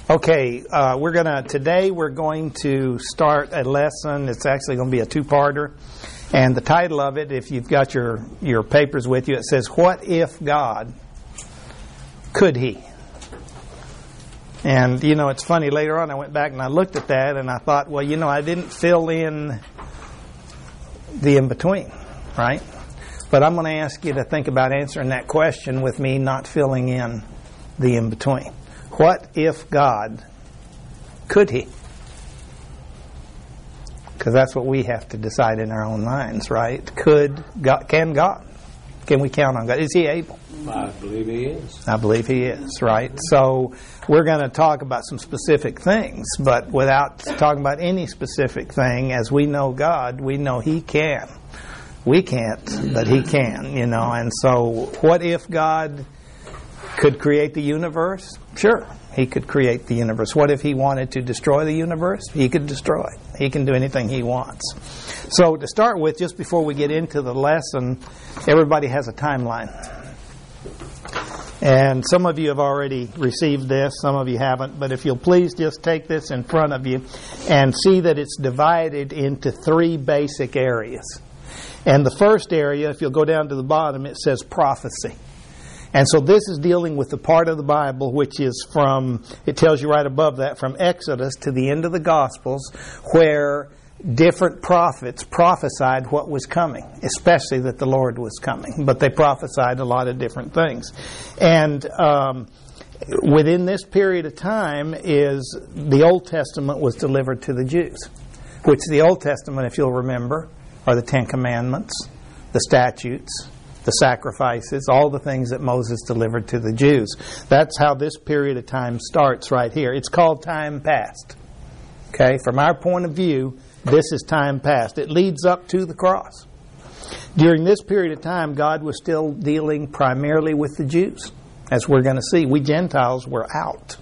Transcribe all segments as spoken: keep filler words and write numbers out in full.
Okay, uh, we're gonna today we're going to start a lesson. It's actually going to be a two-parter, and the title of it, if you've got your your papers with you, it says, "What if God could He?" And you know, it's funny. Later on, I went back and I looked at that, and I thought, well, you know, I didn't fill in the in between, right? But I'm going to ask you to think about answering that question with me, not filling in the in between. What if God could He? Because that's what we have to decide in our own minds, right? Could God? Can God? Can we count on God? Is He able? I believe He is. I believe He is, right? So we're going to talk about some specific things, but without talking about any specific thing, as we know God, we know He can. We can't, but He can, you know. And so what if God could create the universe? Sure, He could create the universe. What if He wanted to destroy the universe? He could destroy. He can do anything He wants. So to start with, just before we get into the lesson, everybody has a timeline. And some of you have already received this, some of you haven't, but if you'll please just take this in front of you and see that it's divided into three basic areas. And the first area, if you'll go down to the bottom, it says prophecy. And so this is dealing with the part of the Bible which is from, it tells you right above that, from Exodus to the end of the Gospels, where different prophets prophesied what was coming, especially that the Lord was coming. But they prophesied a lot of different things. And um, within this period of time is the Old Testament was delivered to the Jews, which the Old Testament, if you'll remember, are the Ten Commandments, the statutes, the sacrifices, all the things that Moses delivered to the Jews. That's how this period of time starts right here. It's called time past. Okay, from our point of view, this is time past. It leads up to the cross. During this period of time, God was still dealing primarily with the Jews, as we're going to see. We Gentiles were out.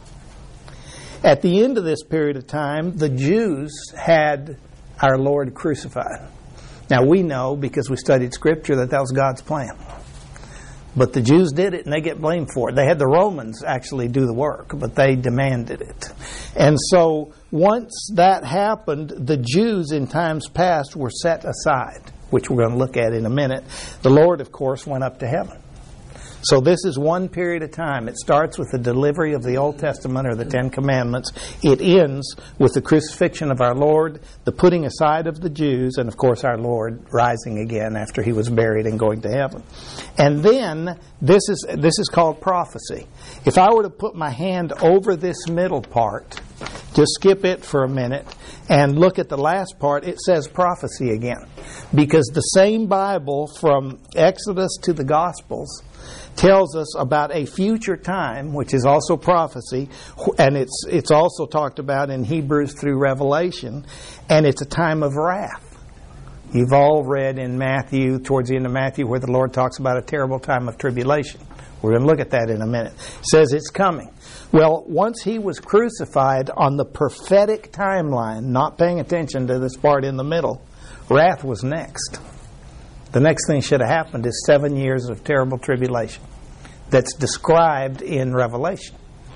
At the end of this period of time, the Jews had our Lord crucified. Now we know, because we studied Scripture, that that was God's plan. But the Jews did it and they get blamed for it. They had the Romans actually do the work, but they demanded it. And so once that happened, the Jews in times past were set aside, which we're going to look at in a minute. The Lord, of course, went up to heaven. So this is one period of time. It starts with the delivery of the Old Testament, or the Ten Commandments. It ends with the crucifixion of our Lord, the putting aside of the Jews, and of course our Lord rising again after He was buried and going to heaven. And then this is this is called prophecy. If I were to put my hand over this middle part, just skip it for a minute and look at the last part, it says prophecy again. Because the same Bible from Exodus to the Gospels tells us about a future time, which is also prophecy, and it's it's also talked about in Hebrews through Revelation, and it's a time of wrath. You've all read in Matthew, towards the end of Matthew, where the Lord talks about a terrible time of tribulation. We're going to look at that in a minute. It says it's coming. Well, once He was crucified on the prophetic timeline, not paying attention to this part in the middle, wrath was next. The next thing should have happened is seven years of terrible tribulation that's described in Revelation.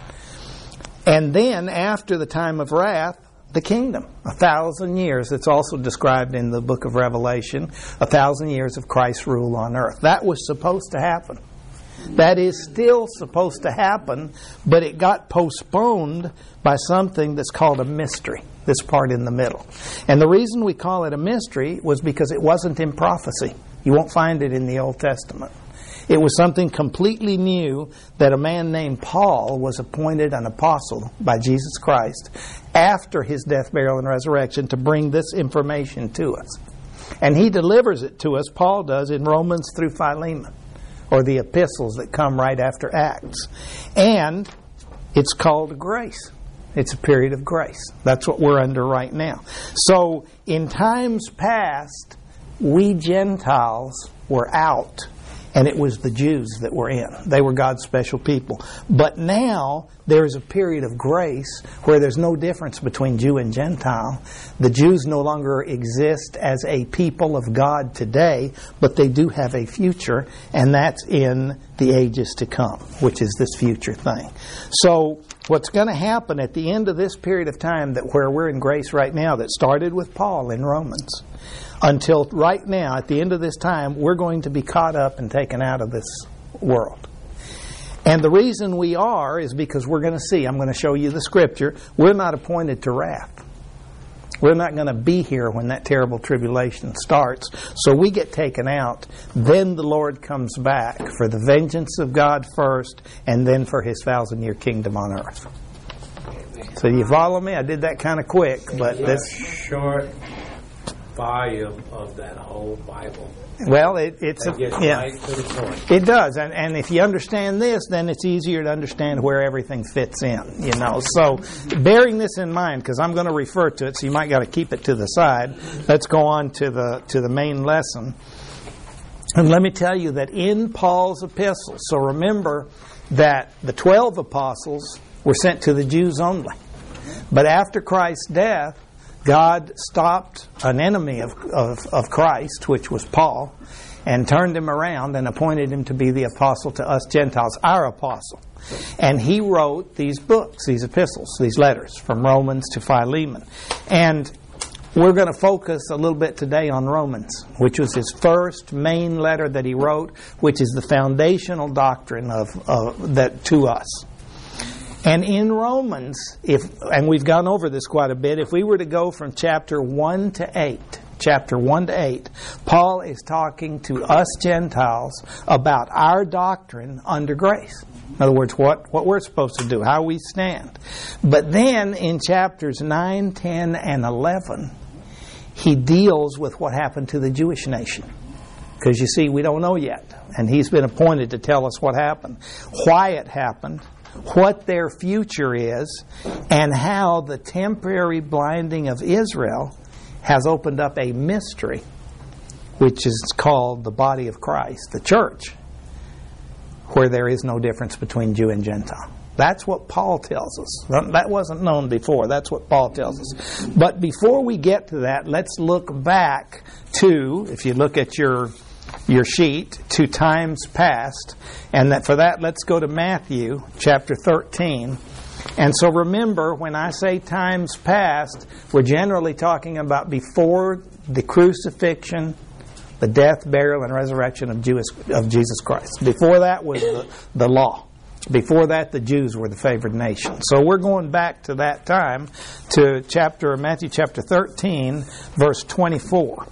And then, after the time of wrath, the kingdom. A thousand years. It's also described in the book of Revelation. A thousand years of Christ's rule on earth. That was supposed to happen. That is still supposed to happen, but it got postponed by something that's called a mystery. This part in the middle. And the reason we call it a mystery was because it wasn't in prophecy. You won't find it in the Old Testament. It was something completely new, that a man named Paul was appointed an apostle by Jesus Christ after His death, burial, and resurrection to bring this information to us. And he delivers it to us, Paul does, in Romans through Philemon, or the epistles that come right after Acts. And it's called grace. It's a period of grace. That's what we're under right now. So, in times past, we Gentiles were out, and it was the Jews that were in. They were God's special people. But now, there is a period of grace where there's no difference between Jew and Gentile. The Jews no longer exist as a people of God today, but they do have a future, and that's in the ages to come, which is this future thing. So, what's going to happen at the end of this period of time, that where we're in grace right now, that started with Paul in Romans, until right now, at the end of this time, we're going to be caught up and taken out of this world. And the reason we are is because we're going to see, I'm going to show you the scripture, we're not appointed to wrath. We're not going to be here when that terrible tribulation starts. So we get taken out. Then the Lord comes back for the vengeance of God first, and then for His thousand-year kingdom on earth. So you follow me? I did that kind of quick, but It's this a short volume of that whole Bible. well, it, it's a, It gets yeah, right to the point. it does. And and if you understand this, then it's easier to understand where everything fits in. You know, so bearing this in mind, because I'm going to refer to it, so you might got to keep it to the side. Let's go on to the to the main lesson. And let me tell you that in Paul's epistles, so remember that the twelve apostles were sent to the Jews only. But after Christ's death, God stopped an enemy of, of, of Christ, which was Paul, and turned him around and appointed him to be the apostle to us Gentiles, our apostle. And he wrote these books, these epistles, these letters, from Romans to Philemon. And we're going to focus a little bit today on Romans, which was his first main letter that he wrote, which is the foundational doctrine of, of that to us. And in Romans, if and we've gone over this quite a bit, if we were to go from chapter one to eight, chapter one to eight, Paul is talking to us Gentiles about our doctrine under grace. In other words, what, what we're supposed to do, how we stand. But then in chapters nine, ten, and eleven, he deals with what happened to the Jewish nation. Because you see, we don't know yet. And he's been appointed to tell us what happened, why it happened, what their future is, and how the temporary blinding of Israel has opened up a mystery, which is called the body of Christ, the church, where there is no difference between Jew and Gentile. That's what Paul tells us. That wasn't known before. That's what Paul tells us. But before we get to that, let's look back to, if you look at your your sheet, to times past. And that for that, let's go to Matthew chapter thirteen. And so remember, when I say times past, we're generally talking about before the crucifixion, the death, burial, and resurrection of, Jewish, of Jesus Christ. Before that was the, the law. Before that, the Jews were the favored nation. So we're going back to that time, to chapter Matthew chapter thirteen, verse twenty-four.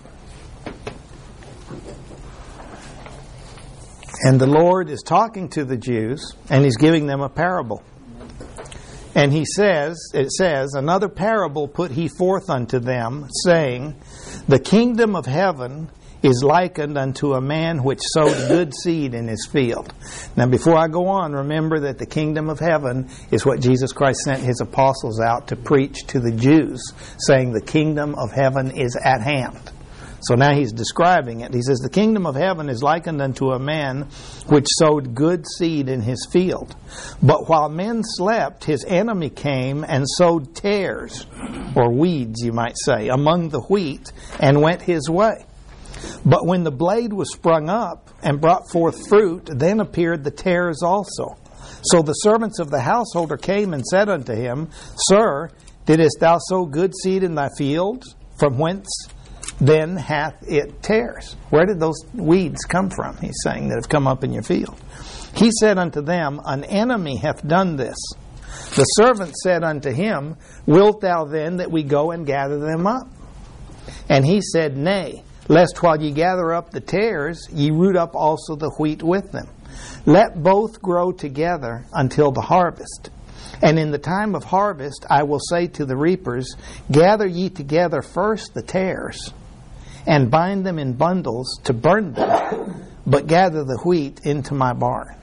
And the Lord is talking to the Jews, and He's giving them a parable. And He says, it says, another parable put He forth unto them, saying, the kingdom of heaven is likened unto a man which sowed good seed in his field. Now before I go on, remember that the kingdom of heaven is what Jesus Christ sent His apostles out to preach to the Jews, saying the kingdom of heaven is at hand. So now He's describing it. He says, the kingdom of heaven is likened unto a man which sowed good seed in his field. But while men slept, his enemy came and sowed tares, or weeds you might say, among the wheat, and went his way. But when the blade was sprung up and brought forth fruit, then appeared the tares also. So the servants of the householder came and said unto him, Sir, didst thou sow good seed in thy field? From whence then hath it tares? Where did those weeds come from, he's saying, that have come up in your field? He said unto them, An enemy hath done this. The servant said unto him, Wilt thou then that we go and gather them up? And he said, Nay, lest while ye gather up the tares, ye root up also the wheat with them. Let both grow together until the harvest. And in the time of harvest I will say to the reapers, Gather ye together first the tares, and bind them in bundles to burn them, but gather the wheat into my barn.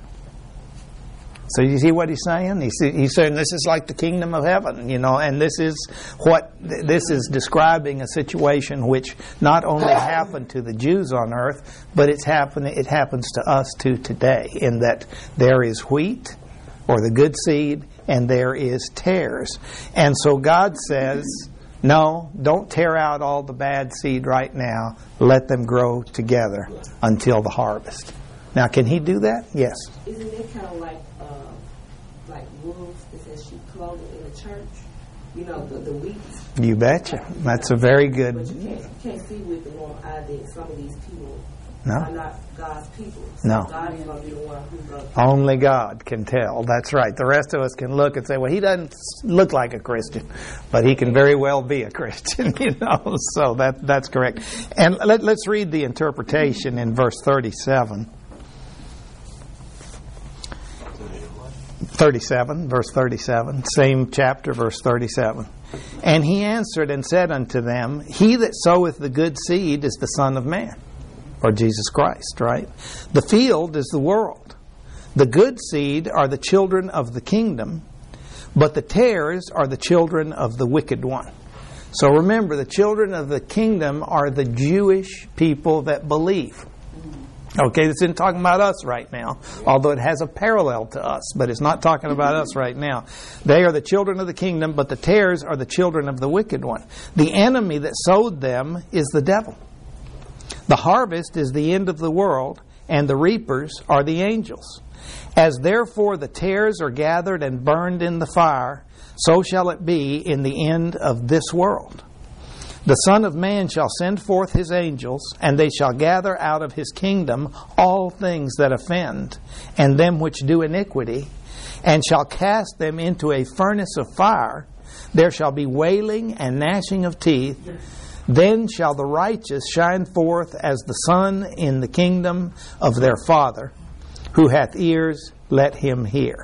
So you see what he's saying? He's, he's saying this is like the kingdom of heaven, you know, and this is what this is describing, a situation which not only happened to the Jews on earth, but it's happening. It happens to us too today, in that there is wheat, or the good seed, and there is tares. And so God says, no, don't tear out all the bad seed right now. Let them grow together until the harvest. Now, can He do that? Yes. Isn't it kind of like uh, like wolves is as sheep clothing in the church. You know, the, the wheat. You betcha. That's a very good... But you can't, you can't see with the normal eye that some of these people no. are not God's people. So no. God is going to be the one who's going to... Only God can tell. That's right. The rest of us can look and say, well, he doesn't look like a Christian, but he can very well be a Christian, you know. So that that's correct. And let, let's read the interpretation in verse thirty-seven. thirty-seven, verse thirty-seven, same chapter, verse thirty-seven. And he answered and said unto them, he that soweth the good seed is the Son of Man, or Jesus Christ, right? The field is the world. The good seed are the children of the kingdom, but the tares are the children of the wicked one. So remember, the children of the kingdom are the Jewish people that believe. Okay, this isn't talking about us right now, although it has a parallel to us, but it's not talking about us right now. They are the children of the kingdom, but the tares are the children of the wicked one. The enemy that sowed them is the devil. The harvest is the end of the world, and the reapers are the angels. As therefore the tares are gathered and burned in the fire, so shall it be in the end of this world. The Son of Man shall send forth his angels, and they shall gather out of his kingdom all things that offend, and them which do iniquity, and shall cast them into a furnace of fire. There shall be wailing and gnashing of teeth. Then shall the righteous shine forth as the sun in the kingdom of their Father. Who hath ears, let him hear.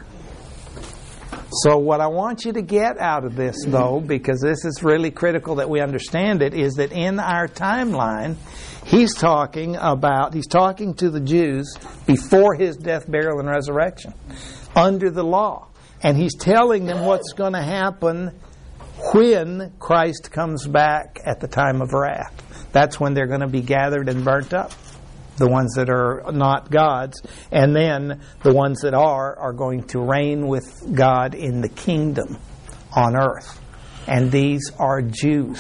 So what I want you to get out of this, though, because this is really critical that we understand it, is that in our timeline, he's talking about, he's talking to the Jews before his death, burial, and resurrection, under the law. And he's telling them what's going to happen when Christ comes back at the time of wrath. That's when they're going to be gathered and burnt up. The ones that are not God's, and then the ones that are are going to reign with God in the kingdom on earth. And these are Jews,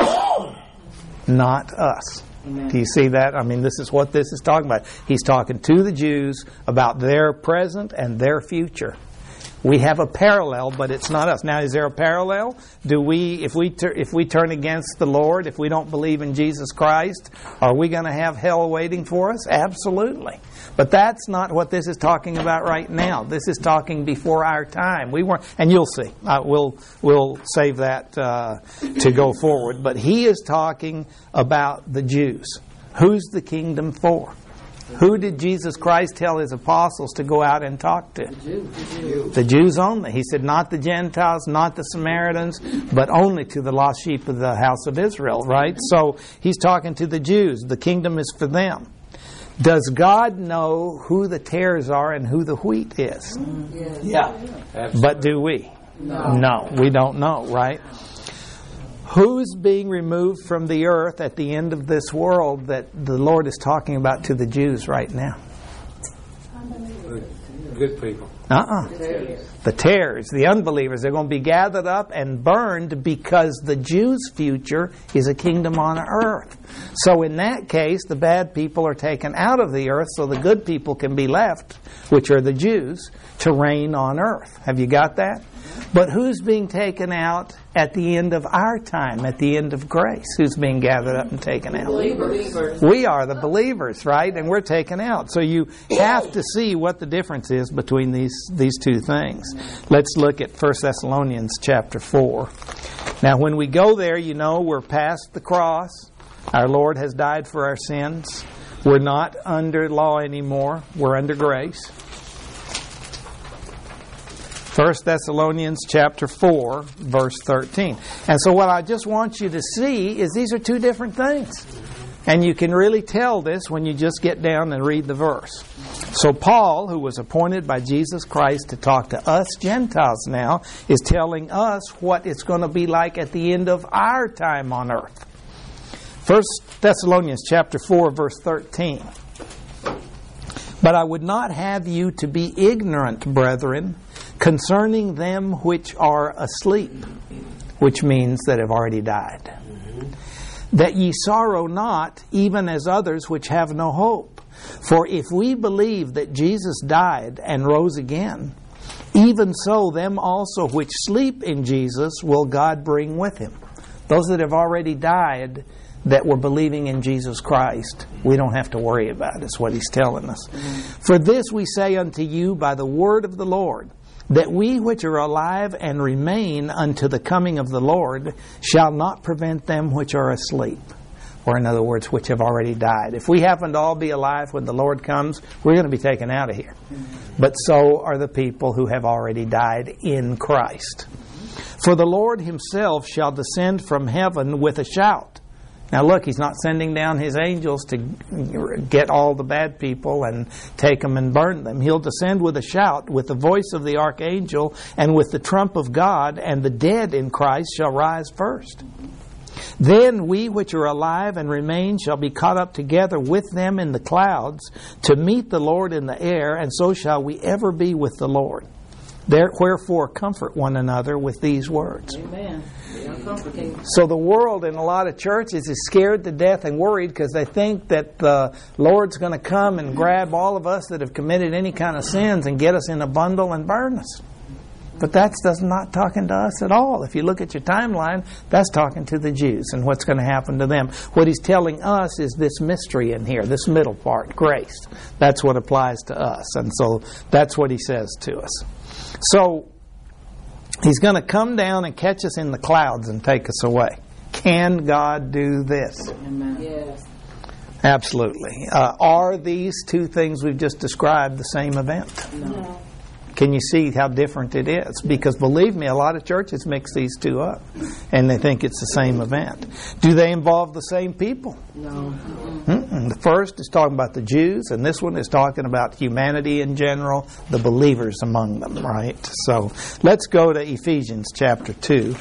not us. Amen. Do you see that? I mean, this is what this is talking about. He's talking to the Jews about their present and their future. We have a parallel, but it's not us. Now, is there a parallel? Do we, if we ter- if we turn against the Lord, if we don't believe in Jesus Christ, are we going to have hell waiting for us? Absolutely. But that's not what this is talking about right now. This is talking before our time. We weren't, and you'll see. Uh, we'll we'll save that uh, to go forward. But he is talking about the Jews. Who's the kingdom for? Who did Jesus Christ tell his apostles to go out and talk to? The Jews. The Jews. The Jews only. He said not the Gentiles, not the Samaritans, but only to the lost sheep of the house of Israel, right? So he's talking to the Jews. The kingdom is for them. Does God know who the tares are and who the wheat is? Yes. Yeah. Absolutely. But do we? No. No, we don't know, right? Who's being removed from the earth at the end of this world that the Lord is talking about to the Jews right now? Good people. Uh-uh. The tares, the unbelievers, they're going to be gathered up and burned because the Jews' future is a kingdom on earth. So in that case, the bad people are taken out of the earth so the good people can be left, which are the Jews, to reign on earth. Have you got that? But who's being taken out at the end of our time, at the end of grace? Who's being gathered up and taken out? Believers. We are the believers, right? And we're taken out. So you have to see what the difference is between these, these two things. Let's look at First Thessalonians chapter four. Now, when we go there, you know, we're past the cross. Our Lord has died for our sins. We're not under law anymore. We're under grace. First Thessalonians chapter four, verse thirteen. And so what I just want you to see is these are two different things. And you can really tell this when you just get down and read the verse. So Paul, who was appointed by Jesus Christ to talk to us Gentiles now, is telling us what it's going to be like at the end of our time on earth. First Thessalonians chapter four, verse thirteen. But I would not have you to be ignorant, brethren, concerning them which are asleep, which means that have already died. Mm-hmm. That ye sorrow not, even as others which have no hope. For if we believe that Jesus died and rose again, Even so, them also which sleep in Jesus will God bring with him. Those that have already died that were believing in Jesus Christ, we don't have to worry about. It's what he's telling us. Mm-hmm. For this we say unto you by the word of the Lord, that we which are alive and remain unto the coming of the Lord shall not prevent them which are asleep. Or in other words, which have already died. If we happen to all be alive when the Lord comes, we're going to be taken out of here. Mm-hmm. But so are the people who have already died in Christ. For the Lord himself shall descend from heaven with a shout. Now look, he's not sending down his angels to get all the bad people and take them and burn them. He'll descend with a shout, with the voice of the archangel, and with the trump of God, and the dead in Christ shall rise first. Then we which are alive and remain shall be caught up together with them in the clouds to meet the Lord in the air, and so shall we ever be with the Lord. There, wherefore, comfort one another with these words. Amen. So the world in a lot of churches is scared to death and worried because they think that the Lord's going to come and grab all of us that have committed any kind of sins and get us in a bundle and burn us. But that's does not talking to us at all. If you look at your timeline, that's talking to the Jews and what's going to happen to them. What he's telling us is this mystery in here, this middle part, grace. That's what applies to us. And so that's what he says to us. So he's going to come down and catch us in the clouds and take us away. Can God do this? Amen. Yes. Absolutely. Uh, are these two things we've just described the same event? No. Can you see how different it is? Because believe me, a lot of churches mix these two up and they think it's the same event. Do they involve the same people? No. Mm-mm. The first is talking about the Jews, and this one is talking about humanity in general, the believers among them, right? So let's go to Ephesians chapter two.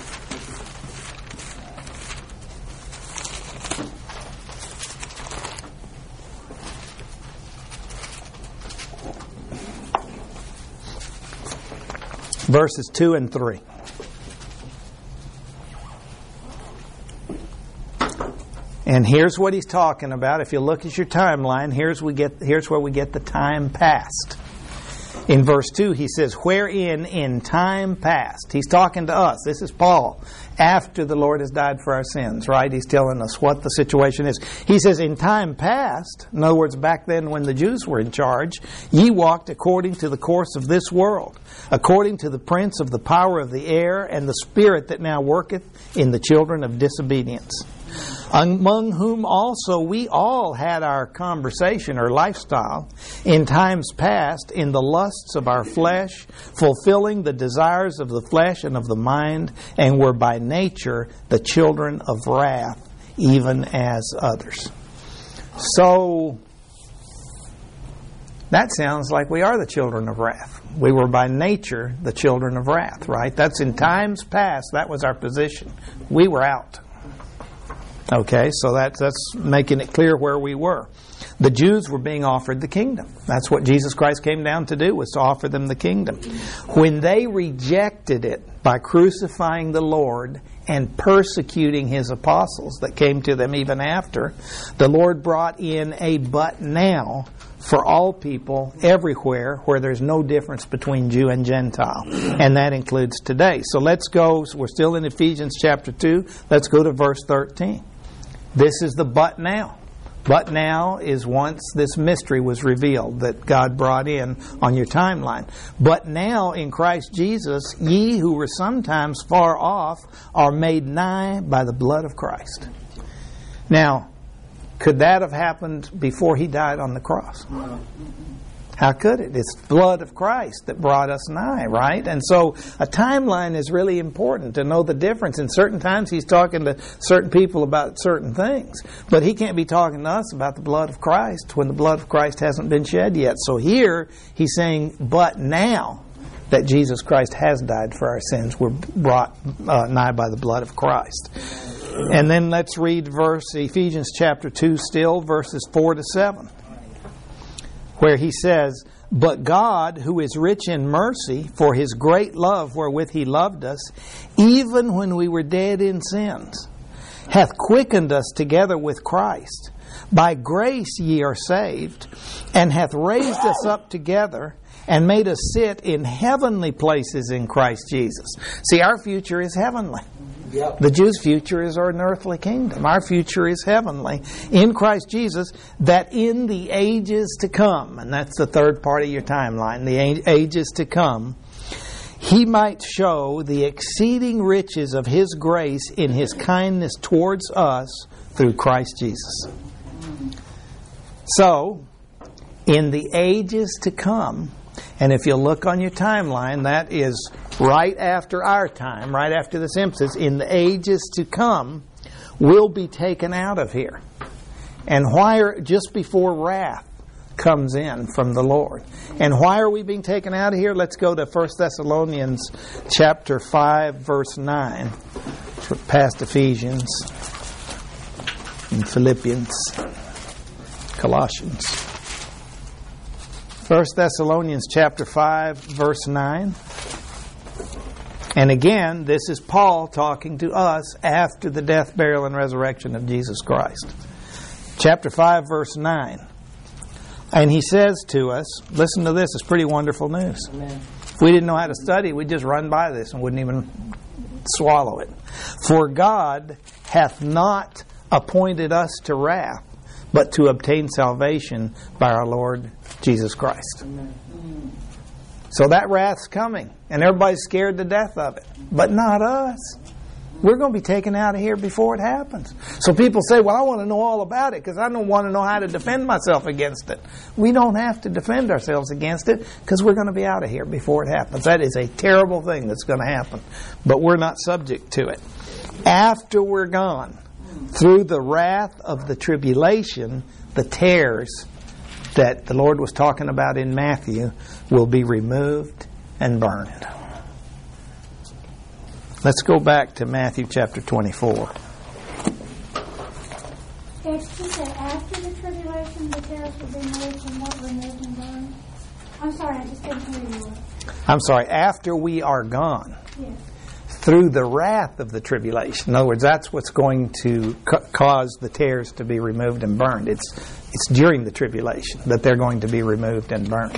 Verses two and three. And here's what he's talking about. If you look at your timeline, here's we get here's where we get the time past. In verse two, he says, wherein in time past. He's talking to us. This is Paul. After the Lord has died for our sins, right? He's telling us what the situation is. He says, in time past, in other words, back then when the Jews were in charge, ye walked according to the course of this world, according to the prince of the power of the air, and the spirit that now worketh in the children of disobedience. Among whom also we all had our conversation or lifestyle in times past in the lusts of our flesh, fulfilling the desires of the flesh and of the mind, and were by nature the children of wrath, even as others. So, that sounds like we are the children of wrath. We were by nature the children of wrath, right? That's in times past, that was our position. We were out. Okay, so that's, that's making it clear where we were. The Jews were being offered the kingdom. That's what Jesus Christ came down to do, was to offer them the kingdom. When they rejected it by crucifying the Lord and persecuting His apostles that came to them even after, the Lord brought in a but now for all people everywhere where there's no difference between Jew and Gentile. And that includes today. So let's go, we're still in Ephesians chapter two. Let's go to verse thirteen. This is the but now. But now is once this mystery was revealed that God brought in on your timeline. But now in Christ Jesus, ye who were sometimes far off are made nigh by the blood of Christ. Now, could that have happened before He died on the cross? No. How could it? It's the blood of Christ that brought us nigh, right? And so a timeline is really important to know the difference. In certain times He's talking to certain people about certain things. But He can't be talking to us about the blood of Christ when the blood of Christ hasn't been shed yet. So here He's saying, but now that Jesus Christ has died for our sins, we're brought uh, nigh by the blood of Christ. And then let's read verse Ephesians chapter two still, verses four to seven. Where he says, but God, who is rich in mercy, for His great love wherewith He loved us, even when we were dead in sins, hath quickened us together with Christ. By grace ye are saved, and hath raised us up together, and made us sit in heavenly places in Christ Jesus. See, our future is heavenly. Yep. The Jews' future is an earthly kingdom. Our future is heavenly in Christ Jesus, that in the ages to come, and that's the third part of your timeline, the ages to come, He might show the exceeding riches of His grace in His kindness towards us through Christ Jesus. So, in the ages to come, and if you look on your timeline, that is right after our time, right after the Simpsons, in the ages to come, we'll be taken out of here. And why are, just before wrath comes in from the Lord. And why are we being taken out of here? Let's go to First Thessalonians chapter five, verse nine. Past Ephesians and Philippians, Colossians. First Thessalonians chapter five, verse nine. And again, this is Paul talking to us after the death, burial, and resurrection of Jesus Christ. Chapter five, verse nine. And he says to us, listen to this, it's pretty wonderful news. Amen. If we didn't know how to study, we'd just run by this and wouldn't even swallow it. For God hath not appointed us to wrath, but to obtain salvation by our Lord Jesus Christ. Amen. So that wrath's coming, and everybody's scared to death of it. But not us. We're going to be taken out of here before it happens. So people say, well, I want to know all about it because I don't want to know how to defend myself against it. We don't have to defend ourselves against it because we're going to be out of here before it happens. That is a terrible thing that's going to happen. But we're not subject to it. After we're gone, through the wrath of the tribulation, the tares that the Lord was talking about in Matthew will be removed and burned. Let's go back to Matthew chapter twenty-four. Did you say after the tribulation the tares will be moved and what removed and burned? I'm sorry, I just didn't hear you. I'm sorry, after we are gone. Yes. Through the wrath of the tribulation. In other words, that's what's going to ca- cause the tares to be removed and burned. It's it's during the tribulation that they're going to be removed and burned.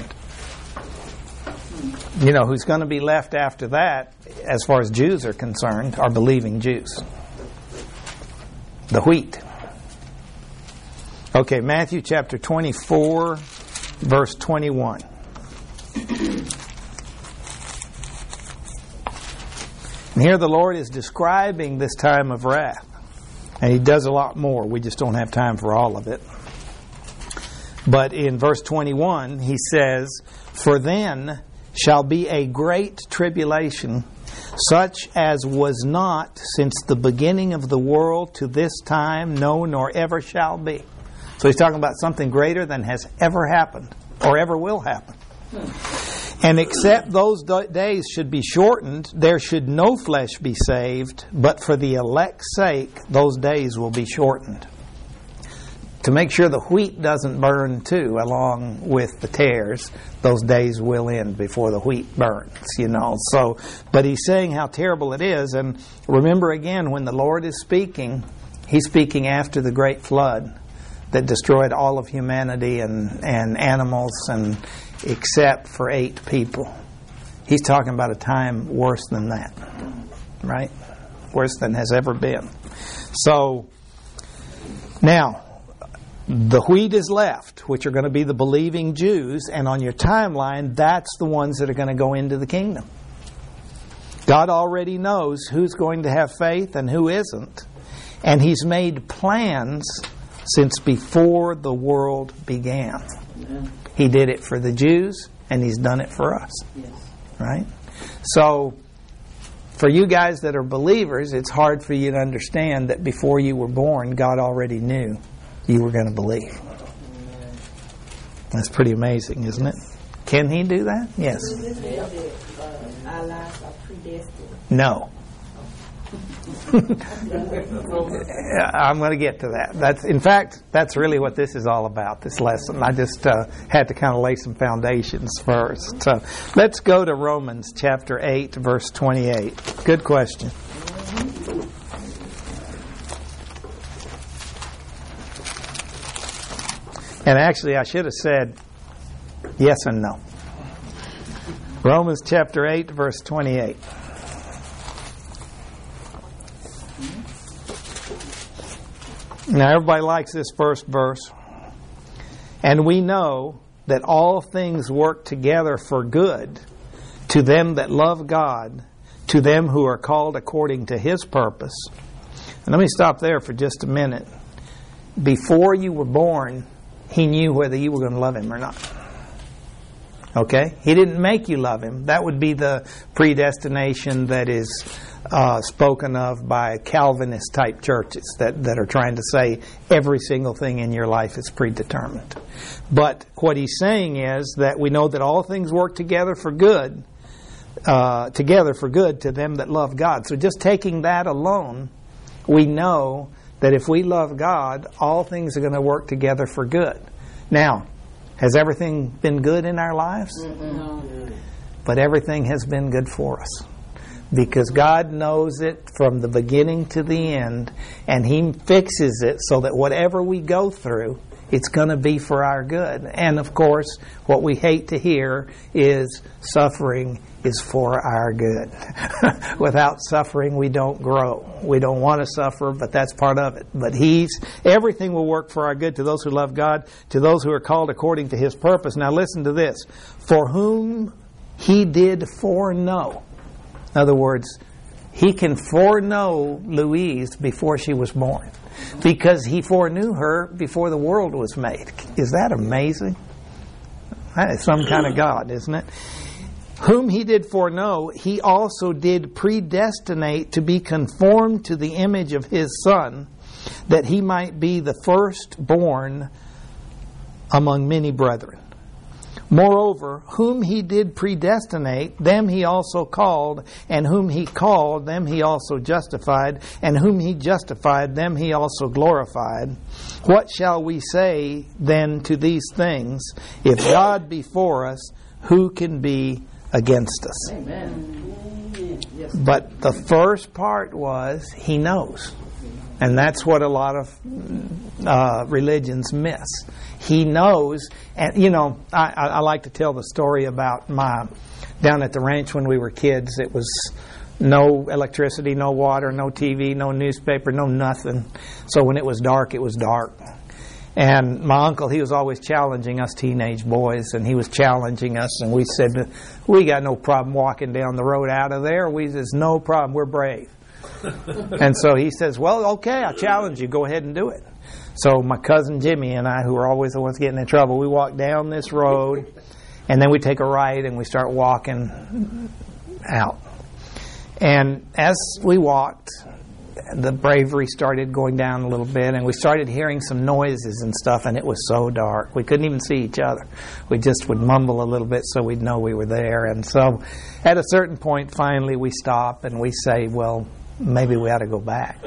You know, who's going to be left after that, as far as Jews are concerned, are believing Jews. The wheat. Okay, Matthew chapter twenty-four, verse twenty-one. And here the Lord is describing this time of wrath. And He does a lot more. We just don't have time for all of it. But in verse twenty-one, He says, For then shall be a great tribulation, such as was not since the beginning of the world to this time, no, nor ever shall be. So He's talking about something greater than has ever happened, or ever will happen. And except those days should be shortened, there should no flesh be saved, but for the elect's sake, those days will be shortened. To make sure the wheat doesn't burn too, along with the tares, those days will end before the wheat burns, you know. So, but He's saying how terrible it is. And remember again, when the Lord is speaking, He's speaking after the great flood that destroyed all of humanity and, and animals, and except for eight people. He's talking about a time worse than that, right? Worse than has ever been. So, now, the wheat is left, which are going to be the believing Jews, and on your timeline, that's the ones that are going to go into the kingdom. God already knows who's going to have faith and who isn't, and He's made plans since before the world began. Amen. He did it for the Jews, and He's done it for us. Yes. Right? So, for you guys that are believers, it's hard for you to understand that before you were born, God already knew you were going to believe. Amen. That's pretty amazing, isn't it? Can He do that? Yes. Does this mean that uh, our lives are predestined? No. I'm going to get to that. That's, in fact, that's really what this is all about, this lesson. I just uh, had to kind of lay some foundations first. So let's go to Romans chapter eight, verse twenty-eight. Good question. And actually, I should have said yes and no. Romans chapter eight, verse twenty-eight. Now, everybody likes this first verse. And we know that all things work together for good to them that love God, to them who are called according to His purpose. And let me stop there for just a minute. Before you were born, He knew whether you were going to love Him or not. Okay? He didn't make you love Him. That would be the predestination that is uh, spoken of by Calvinist type churches that, that are trying to say every single thing in your life is predetermined. But what he's saying is that we know that all things work together for good, uh, together for good to them that love God. So just taking that alone, we know that if we love God, all things are going to work together for good. Now, has everything been good in our lives? No. But everything has been good for us. Because God knows it from the beginning to the end, and He fixes it so that whatever we go through, it's going to be for our good. And of course, what we hate to hear is suffering is for our good. Without suffering, we don't grow. We don't want to suffer, but that's part of it. But He's, everything will work for our good to those who love God, to those who are called according to His purpose. Now listen to this. For whom He did foreknow. In other words, He can foreknow Louise before she was born. Because He foreknew her before the world was made. Is that amazing? That is some kind of God, isn't it? Whom He did foreknow, He also did predestinate to be conformed to the image of His Son, that He might be the firstborn among many brethren. Moreover, whom He did predestinate, them He also called, and whom He called, them He also justified, and whom He justified, them He also glorified. What shall we say then to these things? If God be for us, who can be against us? Amen. Yes. But the first part was He knows. And that's what a lot of uh, religions miss. He knows, and you know, I, I like to tell the story about my down at the ranch when we were kids. It was no electricity, no water, no T V, no newspaper, no nothing. So when it was dark, it was dark. And my uncle, he was always challenging us teenage boys, and he was challenging us, and we said, we got no problem walking down the road out of there. We says, no problem, we're brave. And so he says, well, okay, I challenge you, go ahead and do it. So my cousin Jimmy and I, who were always the ones getting in trouble, we walk down this road, and then we take a right and we start walking out. And as we walked, the bravery started going down a little bit, and we started hearing some noises and stuff, and it was so dark. We couldn't even see each other. We just would mumble a little bit so we'd know we were there. And so at a certain point, finally, we stop and we say, well, maybe we ought to go back.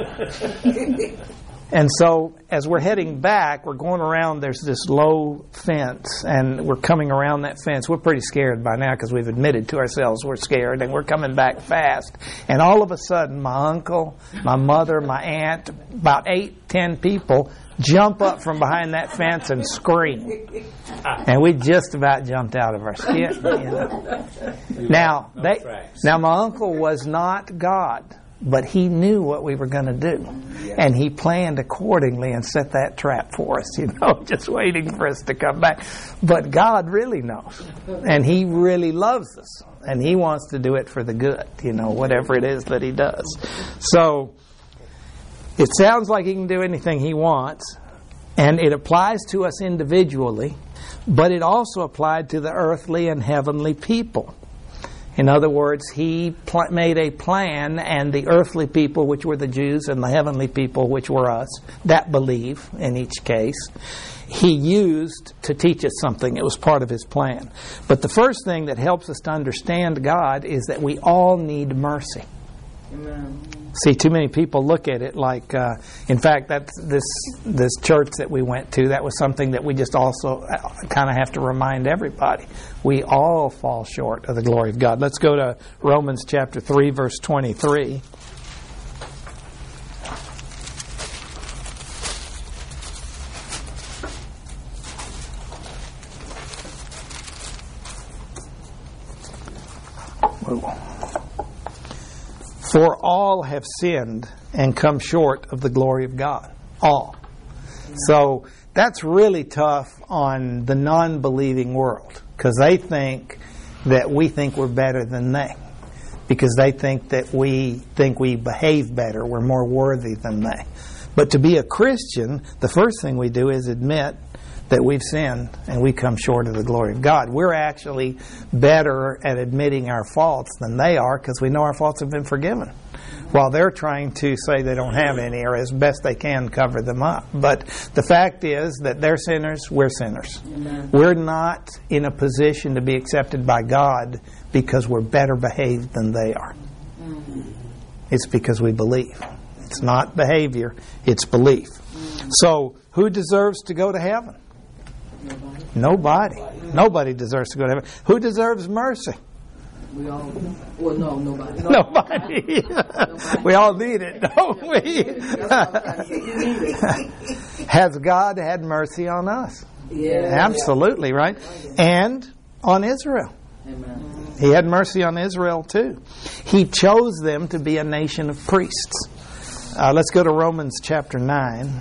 And so as we're heading back, we're going around, there's this low fence, and we're coming around that fence. We're pretty scared by now because we've admitted to ourselves we're scared, and we're coming back fast. And all of a sudden, my uncle, my mother, my aunt, about eight, ten people jump up from behind that fence and scream. And we just about jumped out of our skin. You know. Now, they, now, my uncle was not God. But he knew what we were going to do. And he planned accordingly and set that trap for us, you know, just waiting for us to come back. But God really knows. And He really loves us. And He wants to do it for the good, you know, whatever it is that He does. So, it sounds like He can do anything He wants. And it applies to us individually. But it also applied to the earthly and heavenly people. In other words, He pl- made a plan, and the earthly people, which were the Jews, and the heavenly people, which were us, that believe in each case, He used to teach us something. It was part of His plan. But the first thing that helps us to understand God is that we all need mercy. Amen. See, too many people look at it like, uh, in fact, that's this this church that we went to, that was something that we just also kind of have to remind everybody. We all fall short of the glory of God. Let's go to Romans chapter three, verse twenty-three. For all have sinned and come short of the glory of God. All. So that's really tough on the non-believing world, because they think that we think we're better than they. Because they think that we think we behave better, we're more worthy than they. But to be a Christian, the first thing we do is admit that we've sinned and we come short of the glory of God. We're actually better at admitting our faults than they are, because we know our faults have been forgiven, while they're trying to say they don't have any, or as best they can cover them up. But the fact is that they're sinners, we're sinners. Amen. We're not in a position to be accepted by God because we're better behaved than they are. Mm-hmm. It's because we believe. It's not behavior, it's belief. Mm-hmm. So, who deserves to go to heaven? Nobody. Nobody. Nobody deserves to go to heaven. Who deserves mercy? We all, well, no, nobody. Nobody. Nobody. We all need it, don't we? Has God had mercy on us? Yeah. Absolutely, right? And on Israel. Amen. He had mercy on Israel too. He chose them to be a nation of priests. Uh, let's go to Romans chapter nine.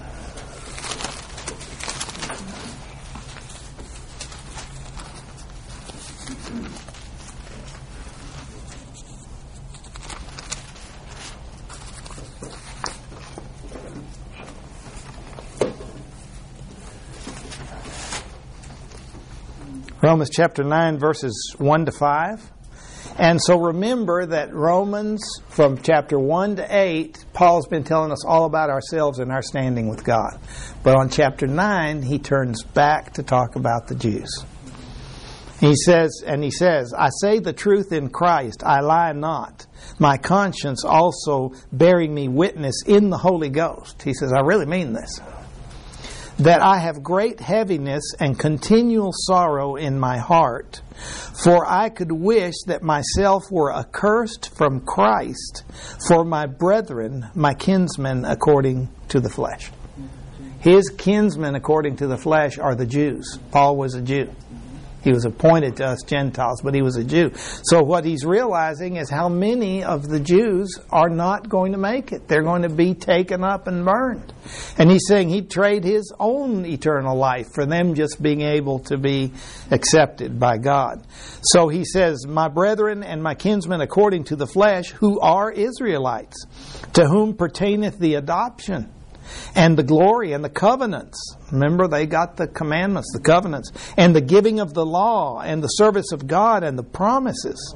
Romans chapter nine, verses one to five. And so remember that Romans, from chapter one to eight, Paul's been telling us all about ourselves and our standing with God. But on chapter nine, he turns back to talk about the Jews. He says, and he says, I say the truth in Christ, I lie not. My conscience also bearing me witness in the Holy Ghost. He says, I really mean this. That I have great heaviness and continual sorrow in my heart, for I could wish that myself were accursed from Christ for my brethren, my kinsmen according to the flesh. His kinsmen according to the flesh are the Jews. Paul was a Jew. He was appointed to us Gentiles, but he was a Jew. So what he's realizing is how many of the Jews are not going to make it. They're going to be taken up and burned. And he's saying he'd trade his own eternal life for them just being able to be accepted by God. So he says, my brethren and my kinsmen according to the flesh, who are Israelites, to whom pertaineth the adoption, and the glory and the covenants. Remember, they got the commandments, the covenants, and the giving of the law, and the service of God, and the promises.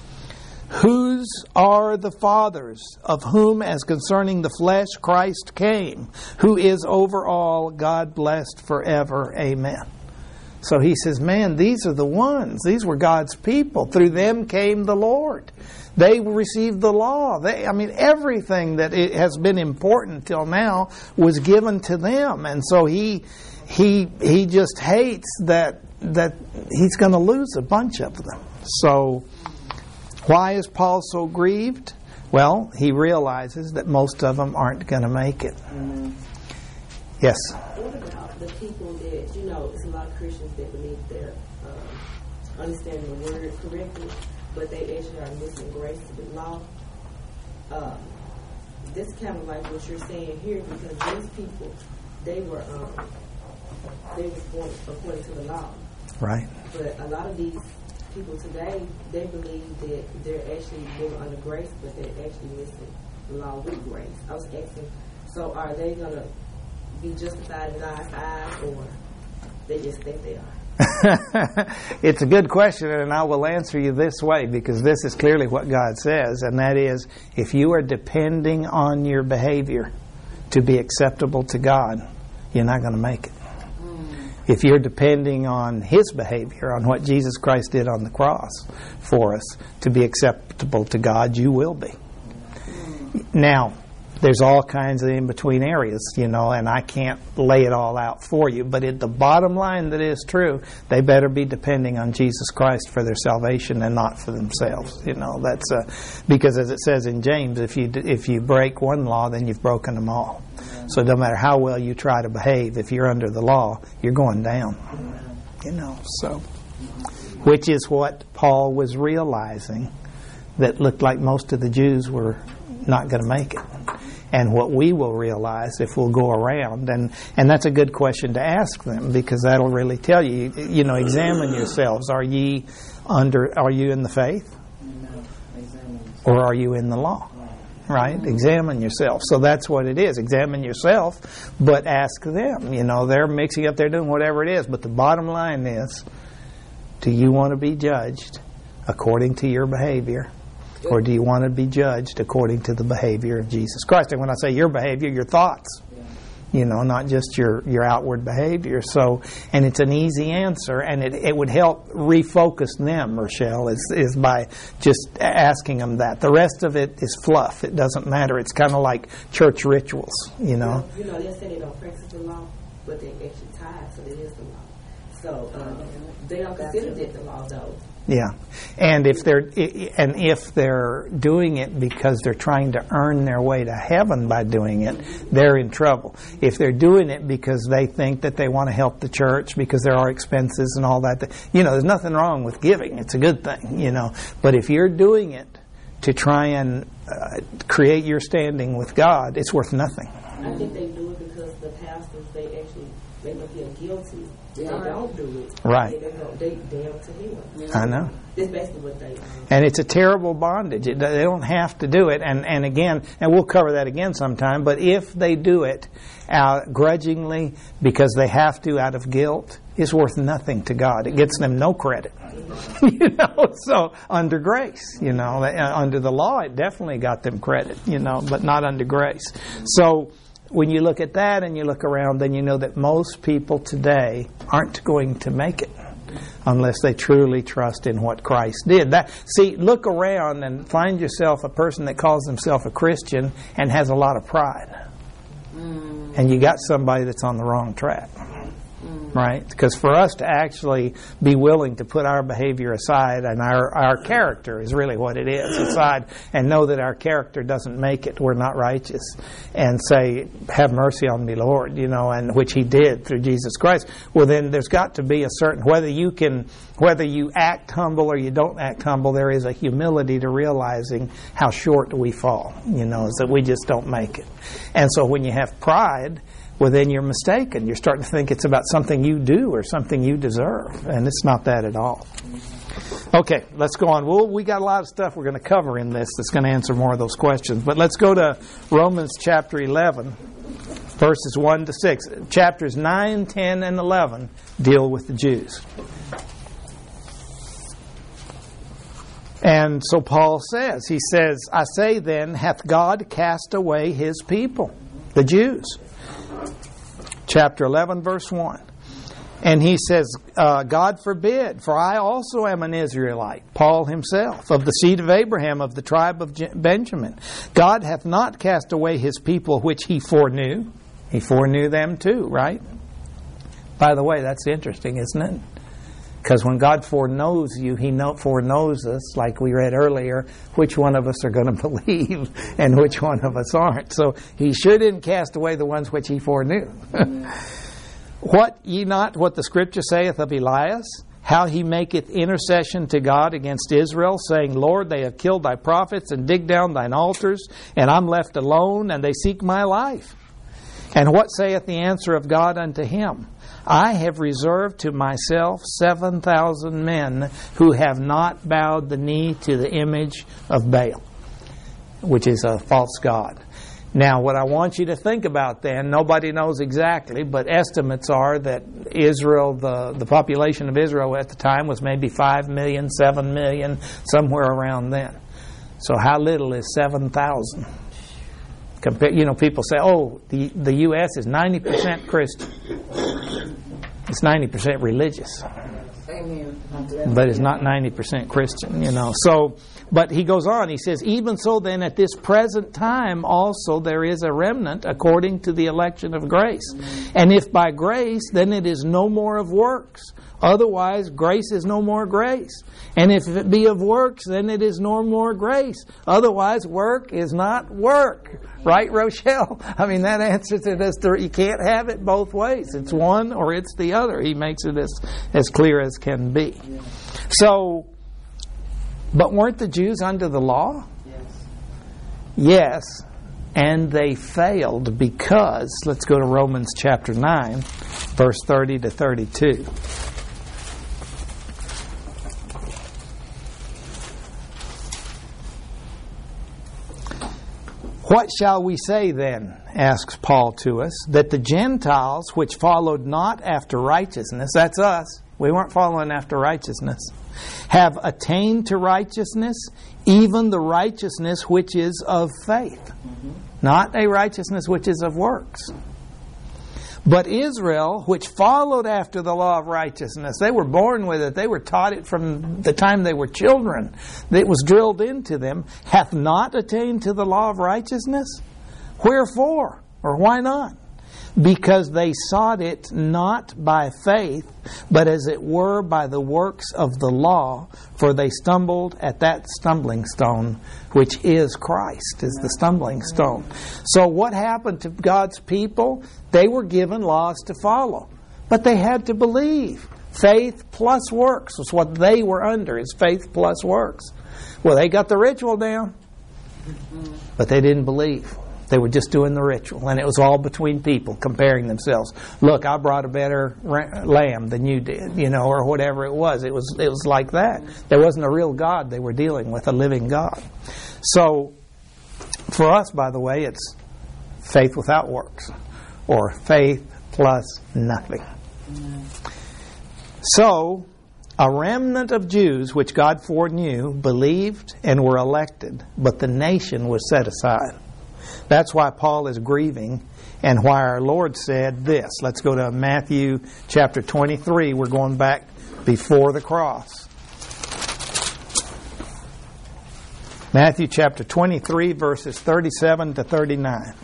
Whose are the fathers, of whom, as concerning the flesh, Christ came, who is over all, God blessed forever. Amen. So he says, man, these are the ones. These were God's people. Through them came the Lord. They received the law. They, I mean, everything that it has been important till now was given to them. And so he he he just hates that that he's going to lose a bunch of them. So why is Paul so grieved? Well, he realizes that most of them aren't going to make it. Mm-hmm. Yes? What about the people that, you know, there's a lot of Christians that believe they're um, understanding the word correctly, but they actually are missing grace to the law. Um, this kind of like what you're saying here, because these people, they were um, they were born according to the law. Right. But a lot of these people today, they believe that they're actually living under grace, but they're actually missing the law with grace. I was asking, so are they going to be justified in God's eyes, or they just think they are? It's a good question, and I will answer you this way, because this is clearly what God says, and that is, if you are depending on your behavior to be acceptable to God, you're not going to make it. Mm. If you're depending on His behavior, on what Jesus Christ did on the cross for us to be acceptable to God, you will be. Mm. Now, there's all kinds of in-between areas, you know, and I can't lay it all out for you. But at the bottom line that is true, they better be depending on Jesus Christ for their salvation and not for themselves. You know, that's uh, because as it says in James, if you if you break one law, then you've broken them all. So no matter how well you try to behave, if you're under the law, you're going down. You know, so which is what Paul was realizing that looked like most of the Jews were not going to make it. And what we will realize if we'll go around, and, and that's a good question to ask them, because that'll really tell you, you know, examine yourselves. Are ye under, are you in the faith? Or are you in the law? Right? Examine yourself. So that's what it is. Examine yourself, but ask them. You know, they're mixing up, they're doing whatever it is. But the bottom line is, do you want to be judged according to your behavior? Or do you want to be judged according to the behavior of Jesus Christ? And when I say your behavior, your thoughts. You know, not just your, your outward behavior. So, and it's an easy answer, and it, it would help refocus them, Rochelle, is, is by just asking them that. The rest of it is fluff. It doesn't matter. It's kind of like church rituals, you know. Well, you know, they say they don't practice the law, but they actually tithe, so it is the law. So um, they don't consider it the law, though. Yeah, and if they're and if they're doing it because they're trying to earn their way to heaven by doing it, they're in trouble. If they're doing it because they think that they want to help the church because there are expenses and all that, you know, there's nothing wrong with giving. It's a good thing, you know. But if you're doing it to try and uh, create your standing with God, it's worth nothing. I think they do it because the pastors, they actually make them feel guilty. They don't do it. Right. They don't. They damn to him. I know. That's basically what they do. And it's a terrible bondage. It, they don't have to do it. And, and again, and we'll cover that again sometime, but if they do it out grudgingly because they have to out of guilt, it's worth nothing to God. It gets them no credit. You know, so under grace, you know, under the law, it definitely got them credit, you know, but not under grace. So when you look at that and you look around, then you know that most people today aren't going to make it unless they truly trust in what Christ did. That, see, look around and find yourself a person that calls himself a Christian and has a lot of pride. Mm. And you got somebody that's on the wrong track. Right? Because for us to actually be willing to put our behavior aside and our, our character is really what it is, aside, and know that our character doesn't make it, we're not righteous, and say, have mercy on me, Lord, you know, and which He did through Jesus Christ, well then there's got to be a certain, whether you can, whether you act humble or you don't act humble, there is a humility to realizing how short we fall, you know, is that we just don't make it. And so when you have pride, well, then you're mistaken. You're starting to think it's about something you do or something you deserve, and it's not that at all. Okay, let's go on. Well, we got a lot of stuff we're going to cover in this that's going to answer more of those questions. But let's go to Romans chapter eleven, verses one to six. Chapters nine, ten, and eleven deal with the Jews. And so Paul says, he says, I say then, hath God cast away His people, the Jews? Chapter eleven, verse one. And he says, uh, God forbid, for I also am an Israelite, Paul himself, of the seed of Abraham, of the tribe of Benjamin. God hath not cast away His people which He foreknew. He foreknew them too, right? By the way, that's interesting, isn't it? Because when God foreknows you, He know, foreknows us, like we read earlier, which one of us are going to believe and which one of us aren't. So He sure didn't cast away the ones which He foreknew. What ye not what the Scripture saith of Elias, how he maketh intercession to God against Israel, saying, Lord, they have killed Thy prophets and digged down Thine altars, and I'm left alone, and they seek my life. And what saith the answer of God unto him? I have reserved to myself seven thousand men who have not bowed the knee to the image of Baal, which is a false god. Now, what I want you to think about then, nobody knows exactly, but estimates are that Israel, the, the population of Israel at the time was maybe five million, seven million, somewhere around then. So how little is seven thousand? Compare, you know, people say, oh, the, the U S is ninety percent Christian. It's ninety percent religious. Amen. But it's not ninety percent Christian, you know. So, but he goes on, he says, even so then at this present time also there is a remnant according to the election of grace. And if by grace, then it is no more of works. Otherwise, grace is no more grace. And if it be of works, then it is no more grace. Otherwise, work is not work. Right, Rochelle? I mean, that answers it as to, you can't have it both ways. It's one or it's the other. He makes it as, as clear as can be. So, But weren't the Jews under the law? Yes. Yes, and they failed because, let's go to Romans chapter nine, verse thirty to thirty-two. What shall we say then, asks Paul to us, that the Gentiles which followed not after righteousness, that's us, we weren't following after righteousness, have attained to righteousness, even the righteousness which is of faith. Mm-hmm. Not a righteousness which is of works. But Israel, which followed after the law of righteousness, they were born with it, they were taught it from the time they were children, it was drilled into them, hath not attained to the law of righteousness? Wherefore? Or why not? Because they sought it not by faith, but as it were by the works of the law, for they stumbled at that stumbling stone, which is Christ, is the stumbling stone. So what happened to God's people? They were given laws to follow, but they had to believe. Faith plus works was what they were under, is faith plus works. Well, they got the ritual down, but they didn't believe. They were just doing the ritual, and it was all between people comparing themselves. Look, I brought a better lamb than you did, you know, or whatever it was. It was it was like that. There wasn't a real God they were dealing with, a living God. So, for us, by the way, it's faith without works, or faith plus nothing. Mm-hmm. So, a remnant of Jews, which God foreknew, believed and were elected, but the nation was set aside. That's why Paul is grieving and why our Lord said this. Let's go to Matthew chapter twenty-three. We're going back before the cross. Matthew chapter twenty-three, verses thirty-seven to thirty-nine.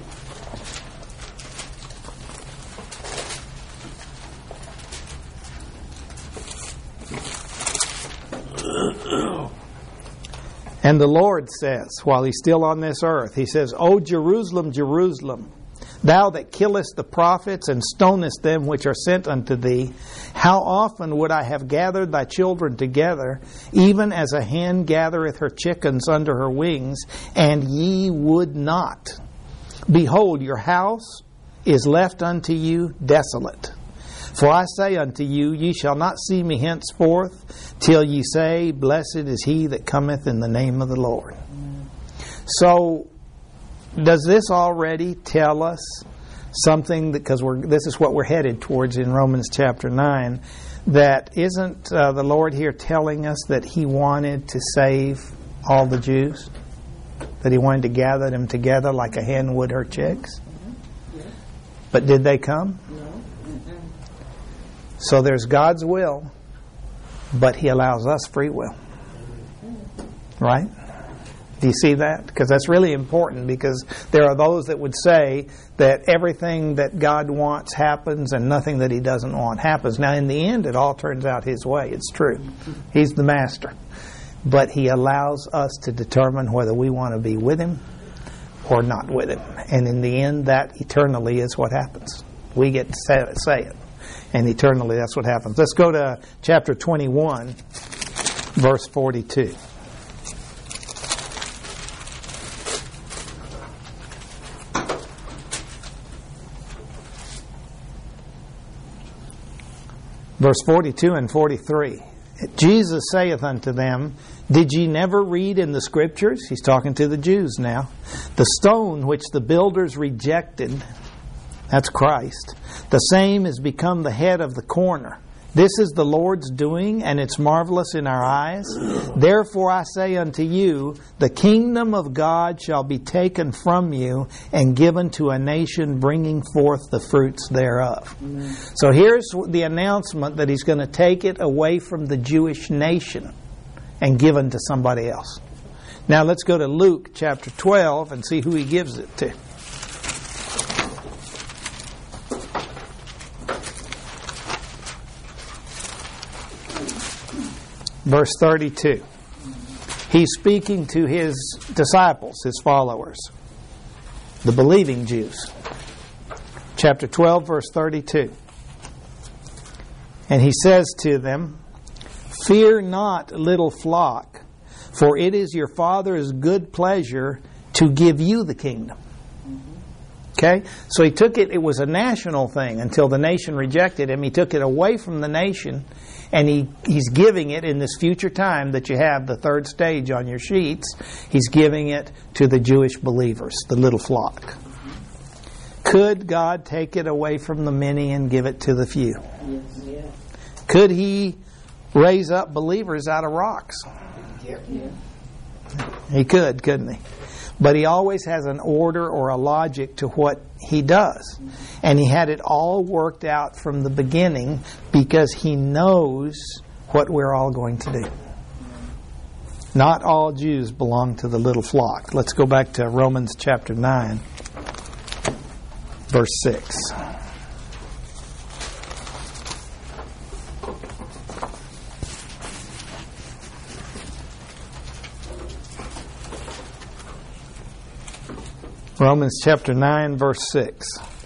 And the Lord says, while He's still on this earth, He says, O Jerusalem, Jerusalem, thou that killest the prophets and stonest them which are sent unto thee, how often would I have gathered thy children together, even as a hen gathereth her chickens under her wings, and ye would not. Behold, your house is left unto you desolate. For I say unto you, ye shall not see me henceforth, till ye say, Blessed is he that cometh in the name of the Lord. Mm. So, does this already tell us something, because we're this is what we're headed towards in Romans chapter nine, that isn't uh, the Lord here telling us that He wanted to save all the Jews? That He wanted to gather them together like a hen would her chicks? Mm-hmm. Yeah. But did they come? No. So there's God's will, but He allows us free will. Right? Do you see that? Because that's really important, because there are those that would say that everything that God wants happens and nothing that He doesn't want happens. Now, in the end, it all turns out His way. It's true. He's the master. But He allows us to determine whether we want to be with Him or not with Him. And in the end, that eternally is what happens. We get to say it. Say it. And eternally, that's what happens. Let's go to chapter twenty-one, verse forty-two. Verse forty-two and forty-three. Jesus saith unto them, Did ye never read in the Scriptures? He's talking to the Jews now. The stone which the builders rejected, that's Christ, the same is become the head of the corner. This is the Lord's doing, and it's marvelous in our eyes. Therefore I say unto you, the kingdom of God shall be taken from you and given to a nation bringing forth the fruits thereof. Amen. So here's the announcement that He's going to take it away from the Jewish nation and given to somebody else. Now let's go to Luke chapter twelve and see who He gives it to. Verse thirty-two. He's speaking to His disciples, His followers, the believing Jews. Chapter twelve, verse thirty-two. And He says to them, Fear not, little flock, For it is your Father's good pleasure to give you the kingdom. Okay? So he took it, it was a national thing until the nation rejected him. He took it away from the nation, and he, he's giving it in this future time that you have, the third stage on your sheets. He's giving it to the Jewish believers, the little flock. Could God take it away from the many and give it to the few? Yes. Yeah. Could He raise up believers out of rocks? Yeah. He could, couldn't He? But He always has an order or a logic to what He does. And He had it all worked out from the beginning because He knows what we're all going to do. Not all Jews belong to the little flock. Let's go back to Romans chapter nine. Verse six. Romans chapter nine, verse six.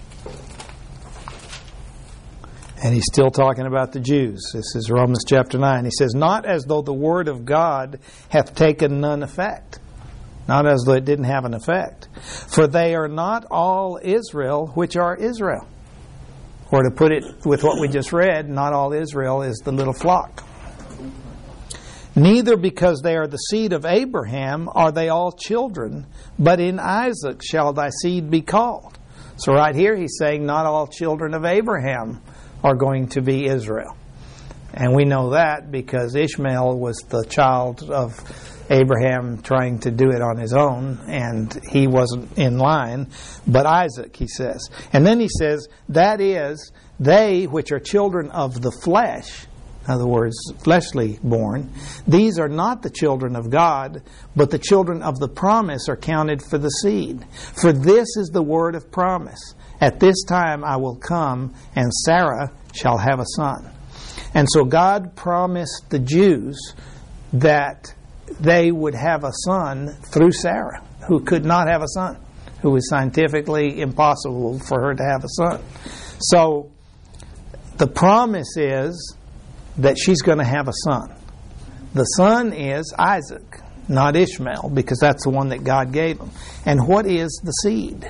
And he's still talking about the Jews. This is Romans chapter nine. He says, not as though the word of God hath taken none effect. Not as though it didn't have an effect. For they are not all Israel which are Israel. Or to put it with what we just read, not all Israel is the little flock. Neither because they are the seed of Abraham are they all children, but in Isaac shall thy seed be called. So right here he's saying not all children of Abraham are going to be Israel. And we know that because Ishmael was the child of Abraham trying to do it on his own, and he wasn't in line, but Isaac, he says. And then he says, that is, they which are children of the flesh, in other words, fleshly born, these are not the children of God, but the children of the promise are counted for the seed. For this is the word of promise. At this time I will come, and Sarah shall have a son. And so God promised the Jews that they would have a son through Sarah, who could not have a son, who was scientifically impossible for her to have a son. So the promise is that she's going to have a son. The son is Isaac, not Ishmael, because that's the one that God gave him. And what is the seed?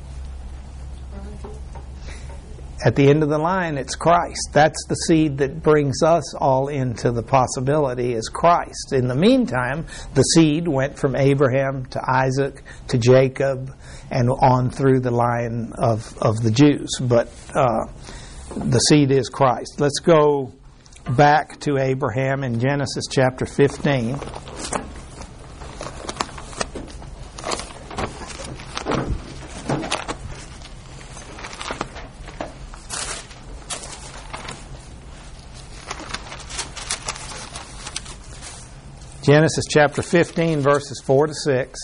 At the end of the line, it's Christ. That's the seed that brings us all into the possibility is Christ. In the meantime, the seed went from Abraham to Isaac to Jacob and on through the line of, of the Jews. But uh, the seed is Christ. Let's go back to Abraham in Genesis chapter fifteen. Genesis chapter fifteen, verses four to six.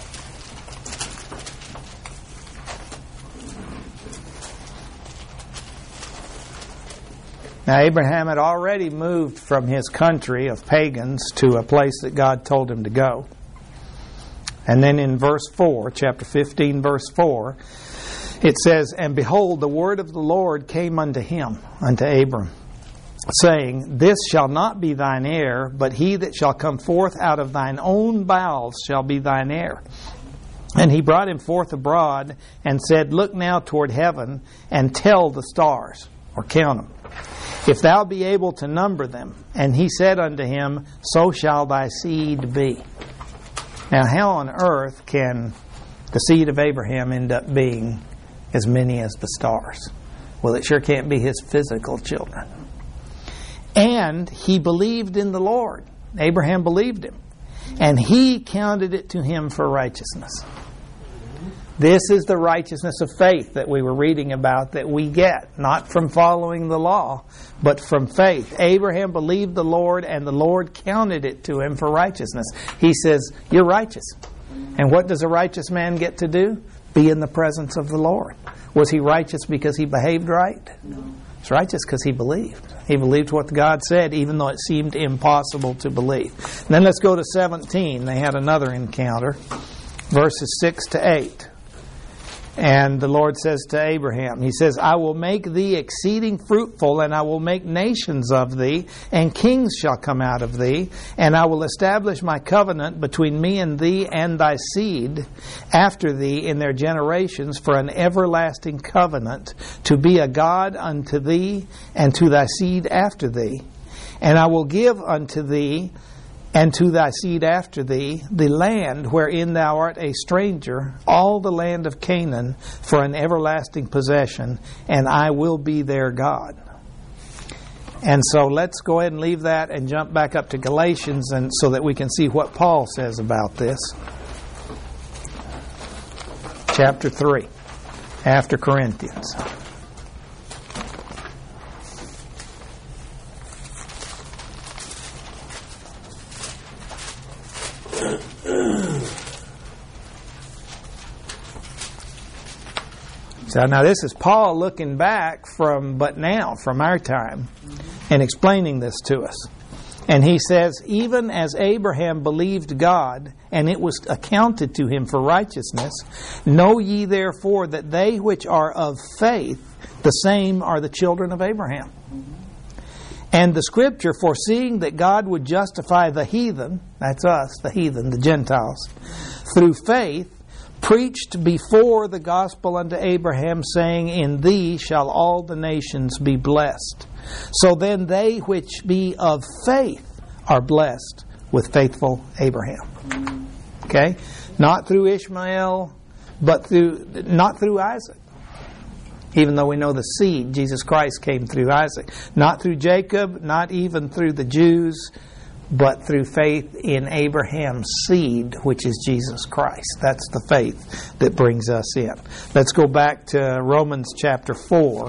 Now, Abraham had already moved from his country of pagans to a place that God told him to go. And then in verse four, chapter fifteen, verse four, it says, And behold, the word of the Lord came unto him, unto Abram, saying, This shall not be thine heir, but he that shall come forth out of thine own bowels shall be thine heir. And he brought him forth abroad, and said, Look now toward heaven, and tell the stars, or count them, if thou be able to number them. And he said unto him, So shall thy seed be. Now, how on earth can the seed of Abraham end up being as many as the stars? Well, it sure can't be his physical children. And he believed in the Lord. Abraham believed him. And he counted it to him for righteousness. This is the righteousness of faith that we were reading about that we get, not from following the law, but from faith. Abraham believed the Lord, and the Lord counted it to him for righteousness. He says, you're righteous. And what does a righteous man get to do? Be in the presence of the Lord. Was he righteous because he behaved right? No. He's righteous because he believed. He believed what God said, even though it seemed impossible to believe. And then let's go to seventeen. They had another encounter. Verses six to eight. And the Lord says to Abraham, He says, I will make thee exceeding fruitful, and I will make nations of thee, and kings shall come out of thee, and I will establish my covenant between me and thee and thy seed after thee in their generations for an everlasting covenant, to be a God unto thee and to thy seed after thee. And I will give unto thee and to thy seed after thee the land wherein thou art a stranger, all the land of Canaan, for an everlasting possession, and I will be their God. And so let's go ahead and leave that and jump back up to Galatians, and so that we can see what Paul says about this. Chapter three, after Corinthians. So now this is Paul looking back from, but now, from our time, and explaining this to us. And he says, even as Abraham believed God, and it was accounted to him for righteousness, know ye therefore that they which are of faith, the same are the children of Abraham. And the Scripture, foreseeing that God would justify the heathen, that's us, the heathen, the Gentiles, through faith, preached before the gospel unto Abraham, saying, in thee shall all the nations be blessed. So then they which be of faith are blessed with faithful Abraham. Okay? Not through Ishmael, but through, not through Isaac. Even though we know the seed, Jesus Christ, came through Isaac. Not through Jacob, not even through the Jews, but through faith in Abraham's seed, which is Jesus Christ. That's the faith that brings us in. Let's go back to Romans chapter four.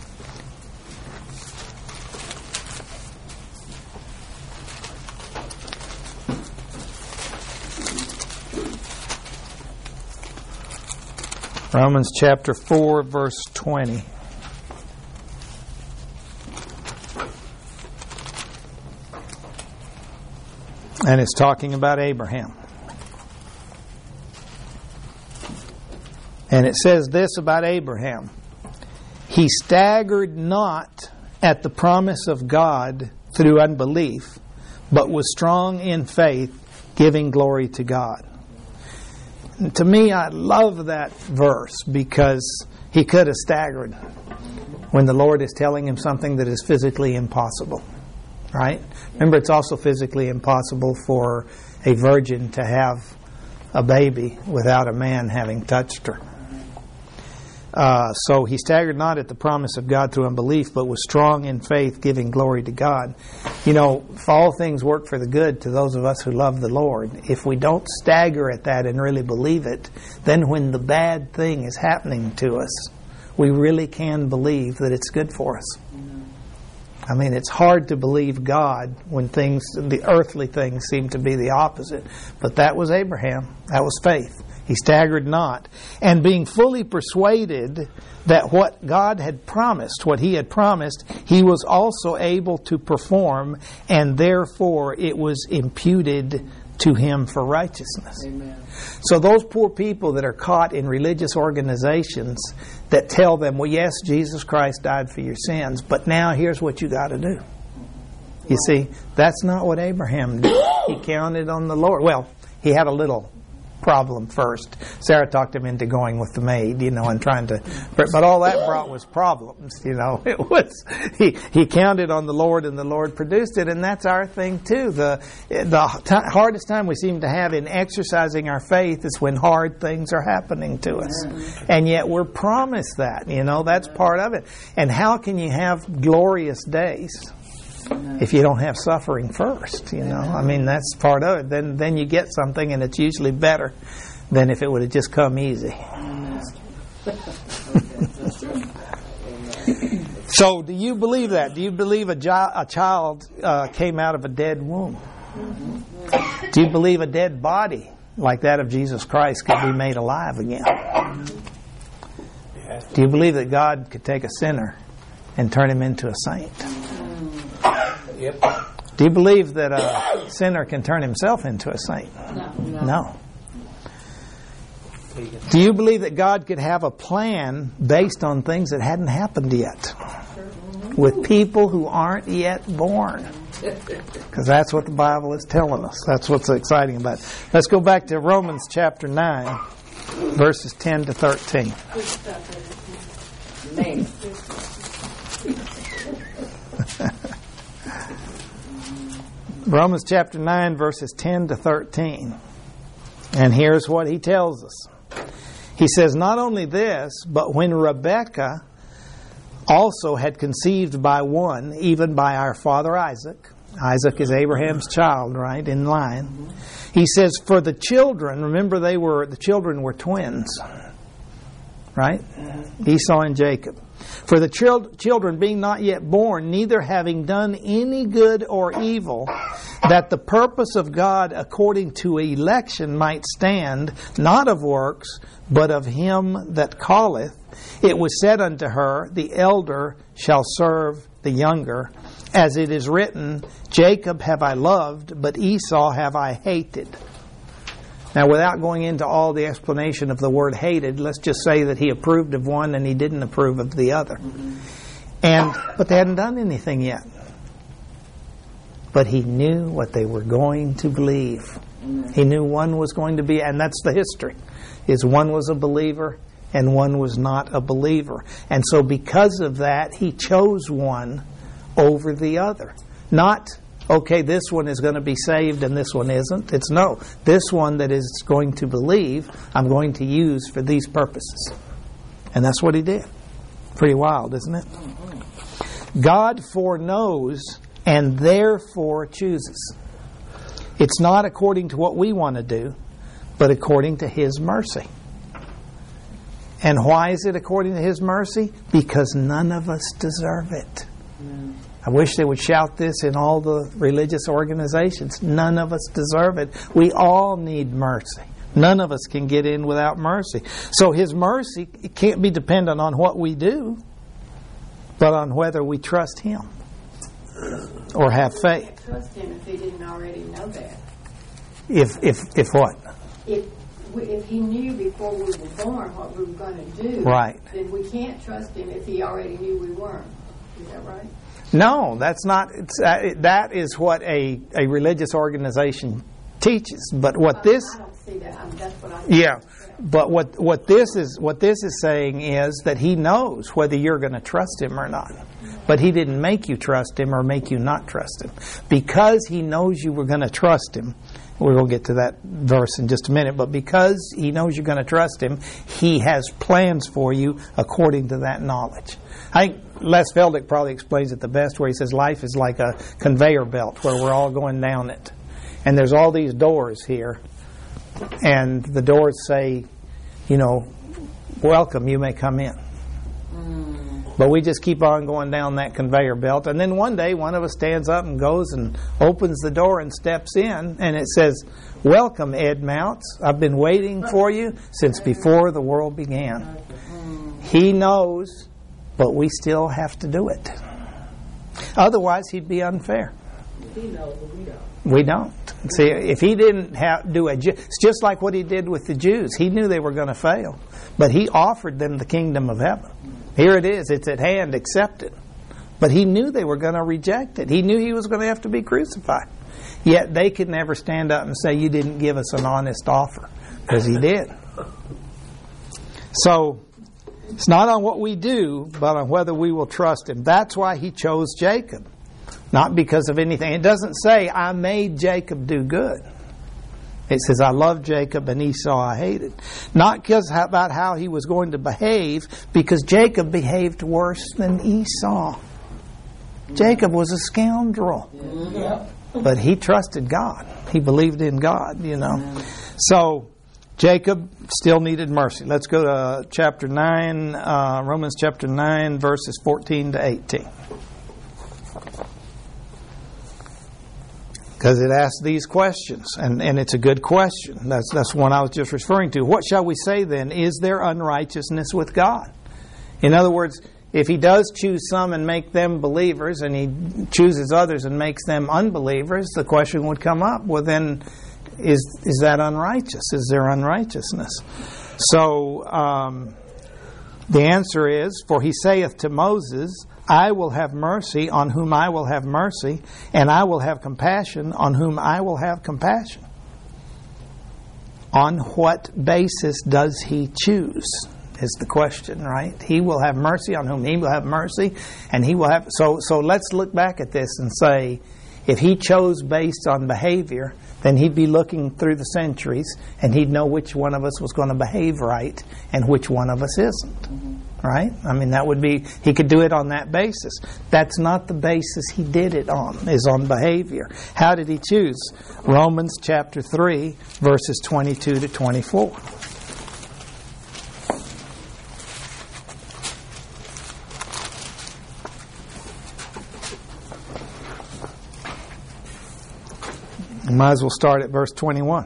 Romans chapter four, verse twenty. And it's talking about Abraham. And it says this about Abraham. He staggered not at the promise of God through unbelief, but was strong in faith, giving glory to God. And to me, I love that verse, because he could have staggered when the Lord is telling him something that is physically impossible. Right? Remember, it's also physically impossible for a virgin to have a baby without a man having touched her. Uh, so he staggered not at the promise of God through unbelief, but was strong in faith, giving glory to God. You know, if all things work for the good to those of us who love the Lord, if we don't stagger at that and really believe it, then when the bad thing is happening to us, we really can believe that it's good for us. I mean, it's hard to believe God when things, the earthly things, seem to be the opposite. But that was Abraham. That was faith. He staggered not. And being fully persuaded that what God had promised, what He had promised, He was also able to perform, and therefore it was imputed to him for righteousness. Amen. So those poor people that are caught in religious organizations that tell them, well, yes, Jesus Christ died for your sins, but now here's what you got to do. You see, that's not what Abraham did. He counted on the Lord. Well, he had a little problem first. Sarah talked him into going with the maid, you know, and trying to, but all that brought was problems, you know. It was, he, he counted on the Lord, and the Lord produced it, and that's our thing too. The, the t- hardest time we seem to have in exercising our faith is when hard things are happening to us. And yet we're promised that, you know, that's part of it. And how can you have glorious days if you don't have suffering first, you know? I memean, that's part of it. Then then you get something, and it's usually better than if it would have just come easy. So, do you believe that? Do you believe a, jo- a child uh, came out of a dead womb? Do you believe a dead body like that of Jesus Christ could be made alive again? Do you believe that God could take a sinner and turn him into a saint? Yep. Do you believe that a sinner can turn himself into a saint? No. No. Do you believe that God could have a plan based on things that hadn't happened yet? With people who aren't yet born? Because that's what the Bible is telling us. That's what's exciting about it. Let's go back to Romans chapter nine, verses ten to thirteen. Romans chapter nine, verses ten to thirteen. And here's what he tells us. He says, not only this, but when Rebekah also had conceived by one, even by our father Isaac. Isaac is Abraham's child, right, in line. He says, for the children, remember they were, the children were twins, right? Esau and Jacob. For the chil- children being not yet born, neither having done any good or evil, that the purpose of God according to election might stand, not of works, but of him that calleth, it was said unto her, the elder shall serve the younger. As it is written, Jacob have I loved, but Esau have I hated. Now, without going into all the explanation of the word hated, let's just say that he approved of one and he didn't approve of the other. Mm-hmm. And but they hadn't done anything yet. But he knew what they were going to believe. Mm-hmm. He knew one was going to be, and that's the history, is one was a believer and one was not a believer. And so because of that, he chose one over the other. Not, okay, this one is going to be saved and this one isn't. It's no, this one that is going to believe, I'm going to use for these purposes. And that's what he did. Pretty wild, isn't it? God foreknows and therefore chooses. It's not according to what we want to do, but according to his mercy. And why is it according to his mercy? Because none of us deserve it. Mm. I wish they would shout this in all the religious organizations. None of us deserve it. We all need mercy. None of us can get in without mercy. So his mercy, it can't be dependent on what we do, but on whether we trust him or have faith. Trust him if he didn't already know that. If if if what? If if he knew before we were born what we were going to do, right, then we can't trust him if he already knew we weren't. Is that right? No, that's not. It's, uh, that is what a, a religious organization teaches. But what I, this, I don't see that. I mean, that's what I. Yeah, but what what this is what this is saying is that he knows whether you're going to trust him or not. But he didn't make you trust him or make you not trust him. Because he knows you were going to trust him, we're going to get to that verse in just a minute, but because he knows you're going to trust him, he has plans for you according to that knowledge. I think Les Feldick probably explains it the best, where he says life is like a conveyor belt where we're all going down it. And there's all these doors here, and the doors say, you know, welcome, you may come in. But we just keep on going down that conveyor belt. And then one day, one of us stands up and goes and opens the door and steps in. And it says, welcome, Ed Mounts. I've been waiting for you since before the world began. He knows, but we still have to do it. Otherwise, he'd be unfair. He knows, but we don't. We don't. See, if he didn't have, do a, it's just like what he did with the Jews. He knew they were going to fail. But he offered them the kingdom of heaven. Here it is. It's at hand. Accept it. But he knew they were going to reject it. He knew he was going to have to be crucified. Yet they could never stand up and say, you didn't give us an honest offer. Because he did. So, it's not on what we do, but on whether we will trust him. That's why he chose Jacob. Not because of anything. It doesn't say, I made Jacob do good. It says, I love Jacob and Esau I hated. Not because about how he was going to behave, because Jacob behaved worse than Esau. Jacob was a scoundrel. Yeah. But he trusted God. He believed in God, you know. Yeah. So, Jacob still needed mercy. Let's go to chapter nine, uh, Romans chapter nine, verses fourteen to eighteen. Because it asks these questions, and, and it's a good question. That's that's one I was just referring to. What shall we say then? Is there unrighteousness with God? In other words, if he does choose some and make them believers, and he chooses others and makes them unbelievers, the question would come up, well then, is is that unrighteous? Is there unrighteousness? So um, the answer is, for he saith to Moses, I will have mercy on whom I will have mercy, and I will have compassion on whom I will have compassion. On what basis does he choose? Is the question, right? He will have mercy on whom he will have mercy, and he will have. So, so let's look back at this and say, if he chose based on behavior, then he'd be looking through the centuries, and he'd know which one of us was going to behave right and which one of us isn't. Mm-hmm. Right? I mean, that would be, he could do it on that basis. That's not the basis he did it on, is on behavior. How did he choose? Romans chapter three, verses twenty-two to twenty-four. Might as well start at verse twenty-one.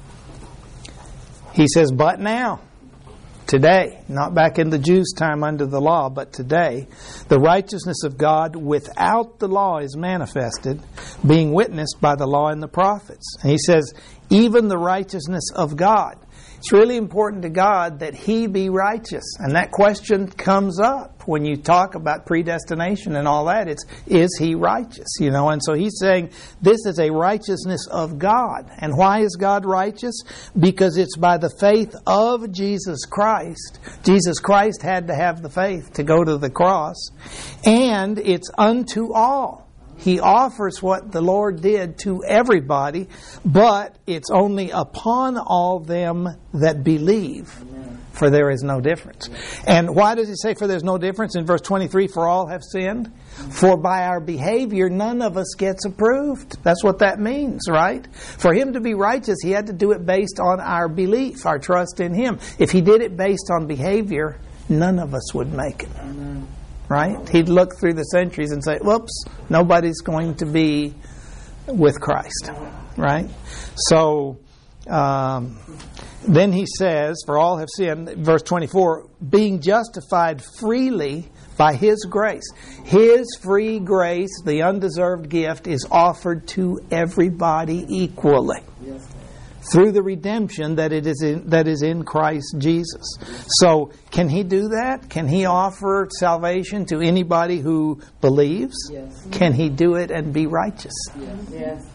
He says, but now, today, not back in the Jews' time under the law, but today, the righteousness of God without the law is manifested, being witnessed by the law and the prophets. And he says, even the righteousness of God. It's really important to God that He be righteous. And that question comes up when you talk about predestination and all that. It's, is He righteous? You know, and so He's saying this is a righteousness of God. And why is God righteous? Because it's by the faith of Jesus Christ. Jesus Christ had to have the faith to go to the cross. And it's unto all. He offers what the Lord did to everybody, but it's only upon all them that believe, for there is no difference. And why does he say for there's no difference? In verse twenty-three, for all have sinned. For by our behavior none of us gets approved. That's what that means, right? For Him to be righteous, He had to do it based on our belief, our trust in Him. If He did it based on behavior, none of us would make it. Right? He'd look through the centuries and say, whoops, nobody's going to be with Christ. Right? So, um, then he says, for all have sinned, verse twenty-four, being justified freely by His grace. His free grace, the undeserved gift, is offered to everybody equally. Yes. Through the redemption that it is in, that is in Christ Jesus. So, can He do that? Can He offer salvation to anybody who believes? Yes. Can He do it and be righteous? Yes. Yes.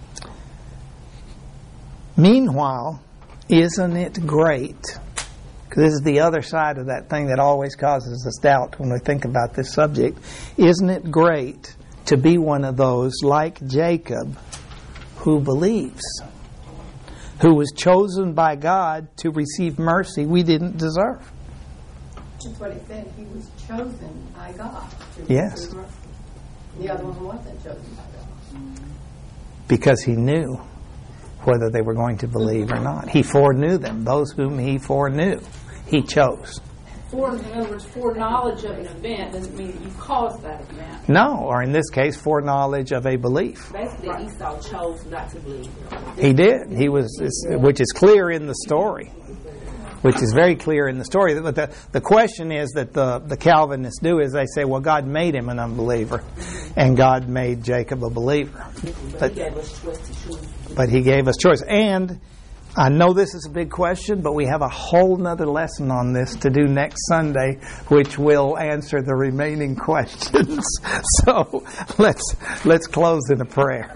Meanwhile, isn't it great? Because this is the other side of that thing that always causes us doubt when we think about this subject. Isn't it great to be one of those like Jacob who believes? Who was chosen by God to receive mercy we didn't deserve. That's what it said. He was chosen by God to yes. receive mercy. The other one wasn't chosen by God. Because He knew whether they were going to believe or not. He foreknew them. Those whom He foreknew, He chose. For, in other words, foreknowledge of an event doesn't mean that you caused that event. No, or in this case, foreknowledge of a belief. Basically, right. Esau chose not to believe. He did. He was, which is clear in the story. Which is very clear in the story. But the, the question is that the, the Calvinists do is they say, well, God made him an unbeliever, and God made Jacob a believer. But, but He gave us choice. And I know this is a big question, but we have a whole nother lesson on this to do next Sunday, which will answer the remaining questions. So let's let's close in a prayer.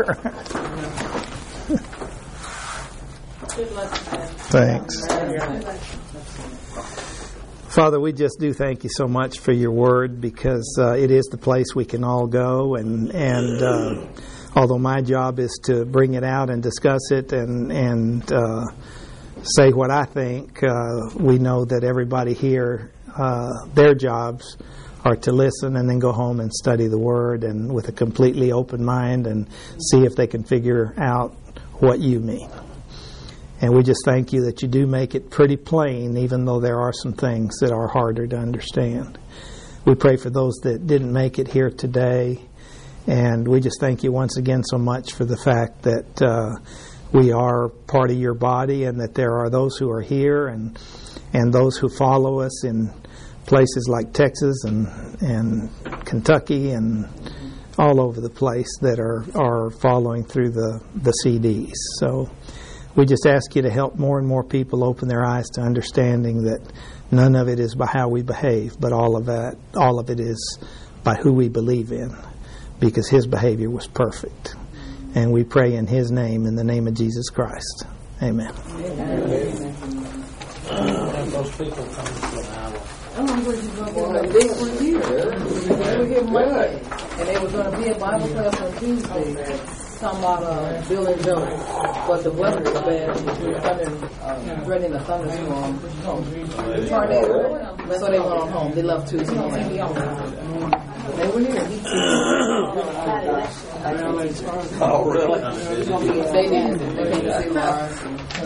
Thanks. Father, we just do thank You so much for Your Word, because uh, it is the place we can all go, and and uh, although my job is to bring it out and discuss it and and uh, say what I think, uh, we know that everybody here, uh, their jobs are to listen and then go home and study the Word, and with a completely open mind, and see if they can figure out what You mean. And we just thank You that You do make it pretty plain, even though there are some things that are harder to understand. We pray for those that didn't make it here today. And we just thank You once again so much for the fact that uh, we are part of Your body, and that there are those who are here and and those who follow us in places like Texas and and Kentucky and all over the place that are, are following through the, the C Ds. So we just ask you to help more and more people open their eyes to understanding that none of it is by how we behave, but all of that, all of it is by who we believe in, because His behavior was perfect. And we pray in His name, in the name of Jesus Christ. Amen. And those people come to an hour. Well, this one here, they were here Monday, and they were going to be at Bible class on Tuesday, talking about uh, Bill and Joe, but the weather was bad. We were thunder, uh, threatening a thunderstorm, tornado. So they went on home. They left Tuesday morning. They were here. Oh, really? They did. They came to see Lars.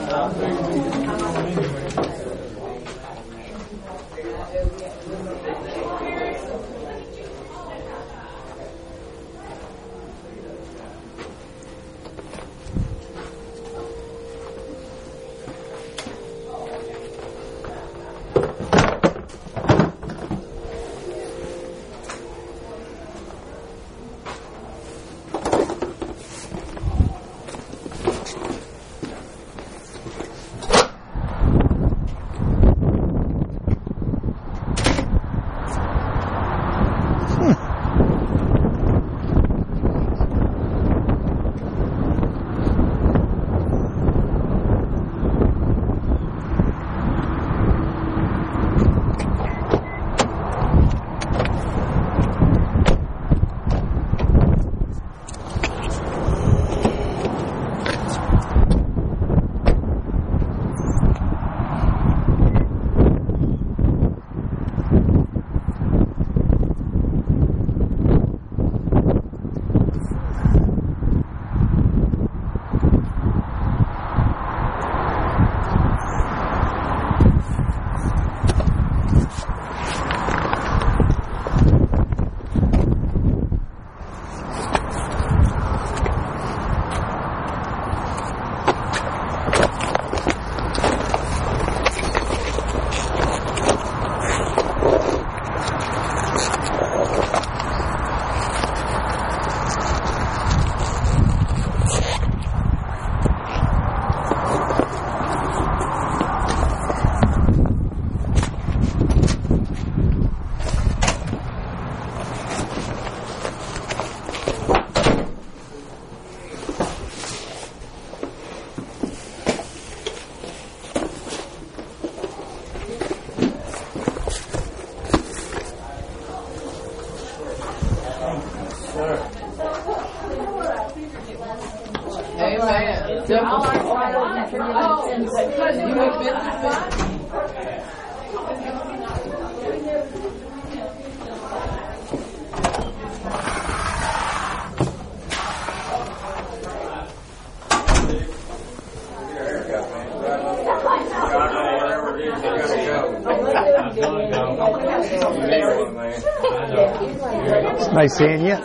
Nice seeing you.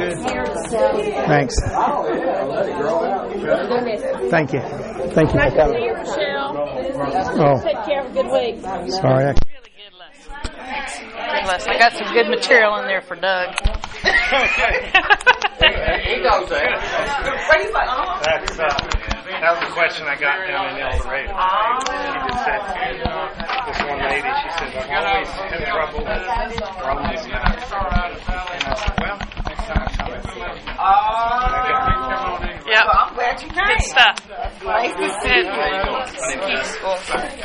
Thanks. Thank you. Thank you for coming. Oh. Take care. Have a good week. Sorry. I... Really good lesson. Good lesson. I got some good material in there for Doug. He knows that. That's, uh, that was the question I got down in El Dorado. She just said, this one lady, she said, I've always had trouble with Romans nine. And I said, well, next time I come and see you. Yep. Well, I'm glad you came. Good stuff. Nice to see you. Peaceful.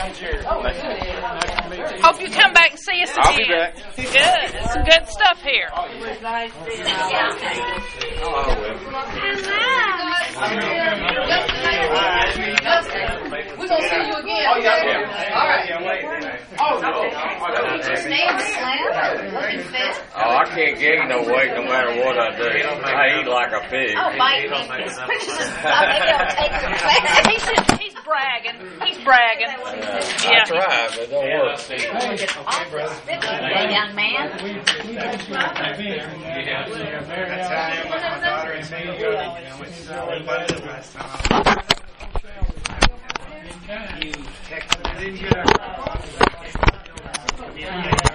Hope you come back and see us again. I'll be back. Good. Some good stuff here. Nice to see you. We're going to see you again. Oh, yeah. Yeah. All right. Oh, no. Oh, I can't gain no weight no matter what I do. I eat like a pig. Oh, bite me. He's, he's bragging. He's bragging. I Yeah. try, but it don't work. Young man. That's how I am with my daughter and me. You know, it's uh, we went to the last time. You texted me, didn't you?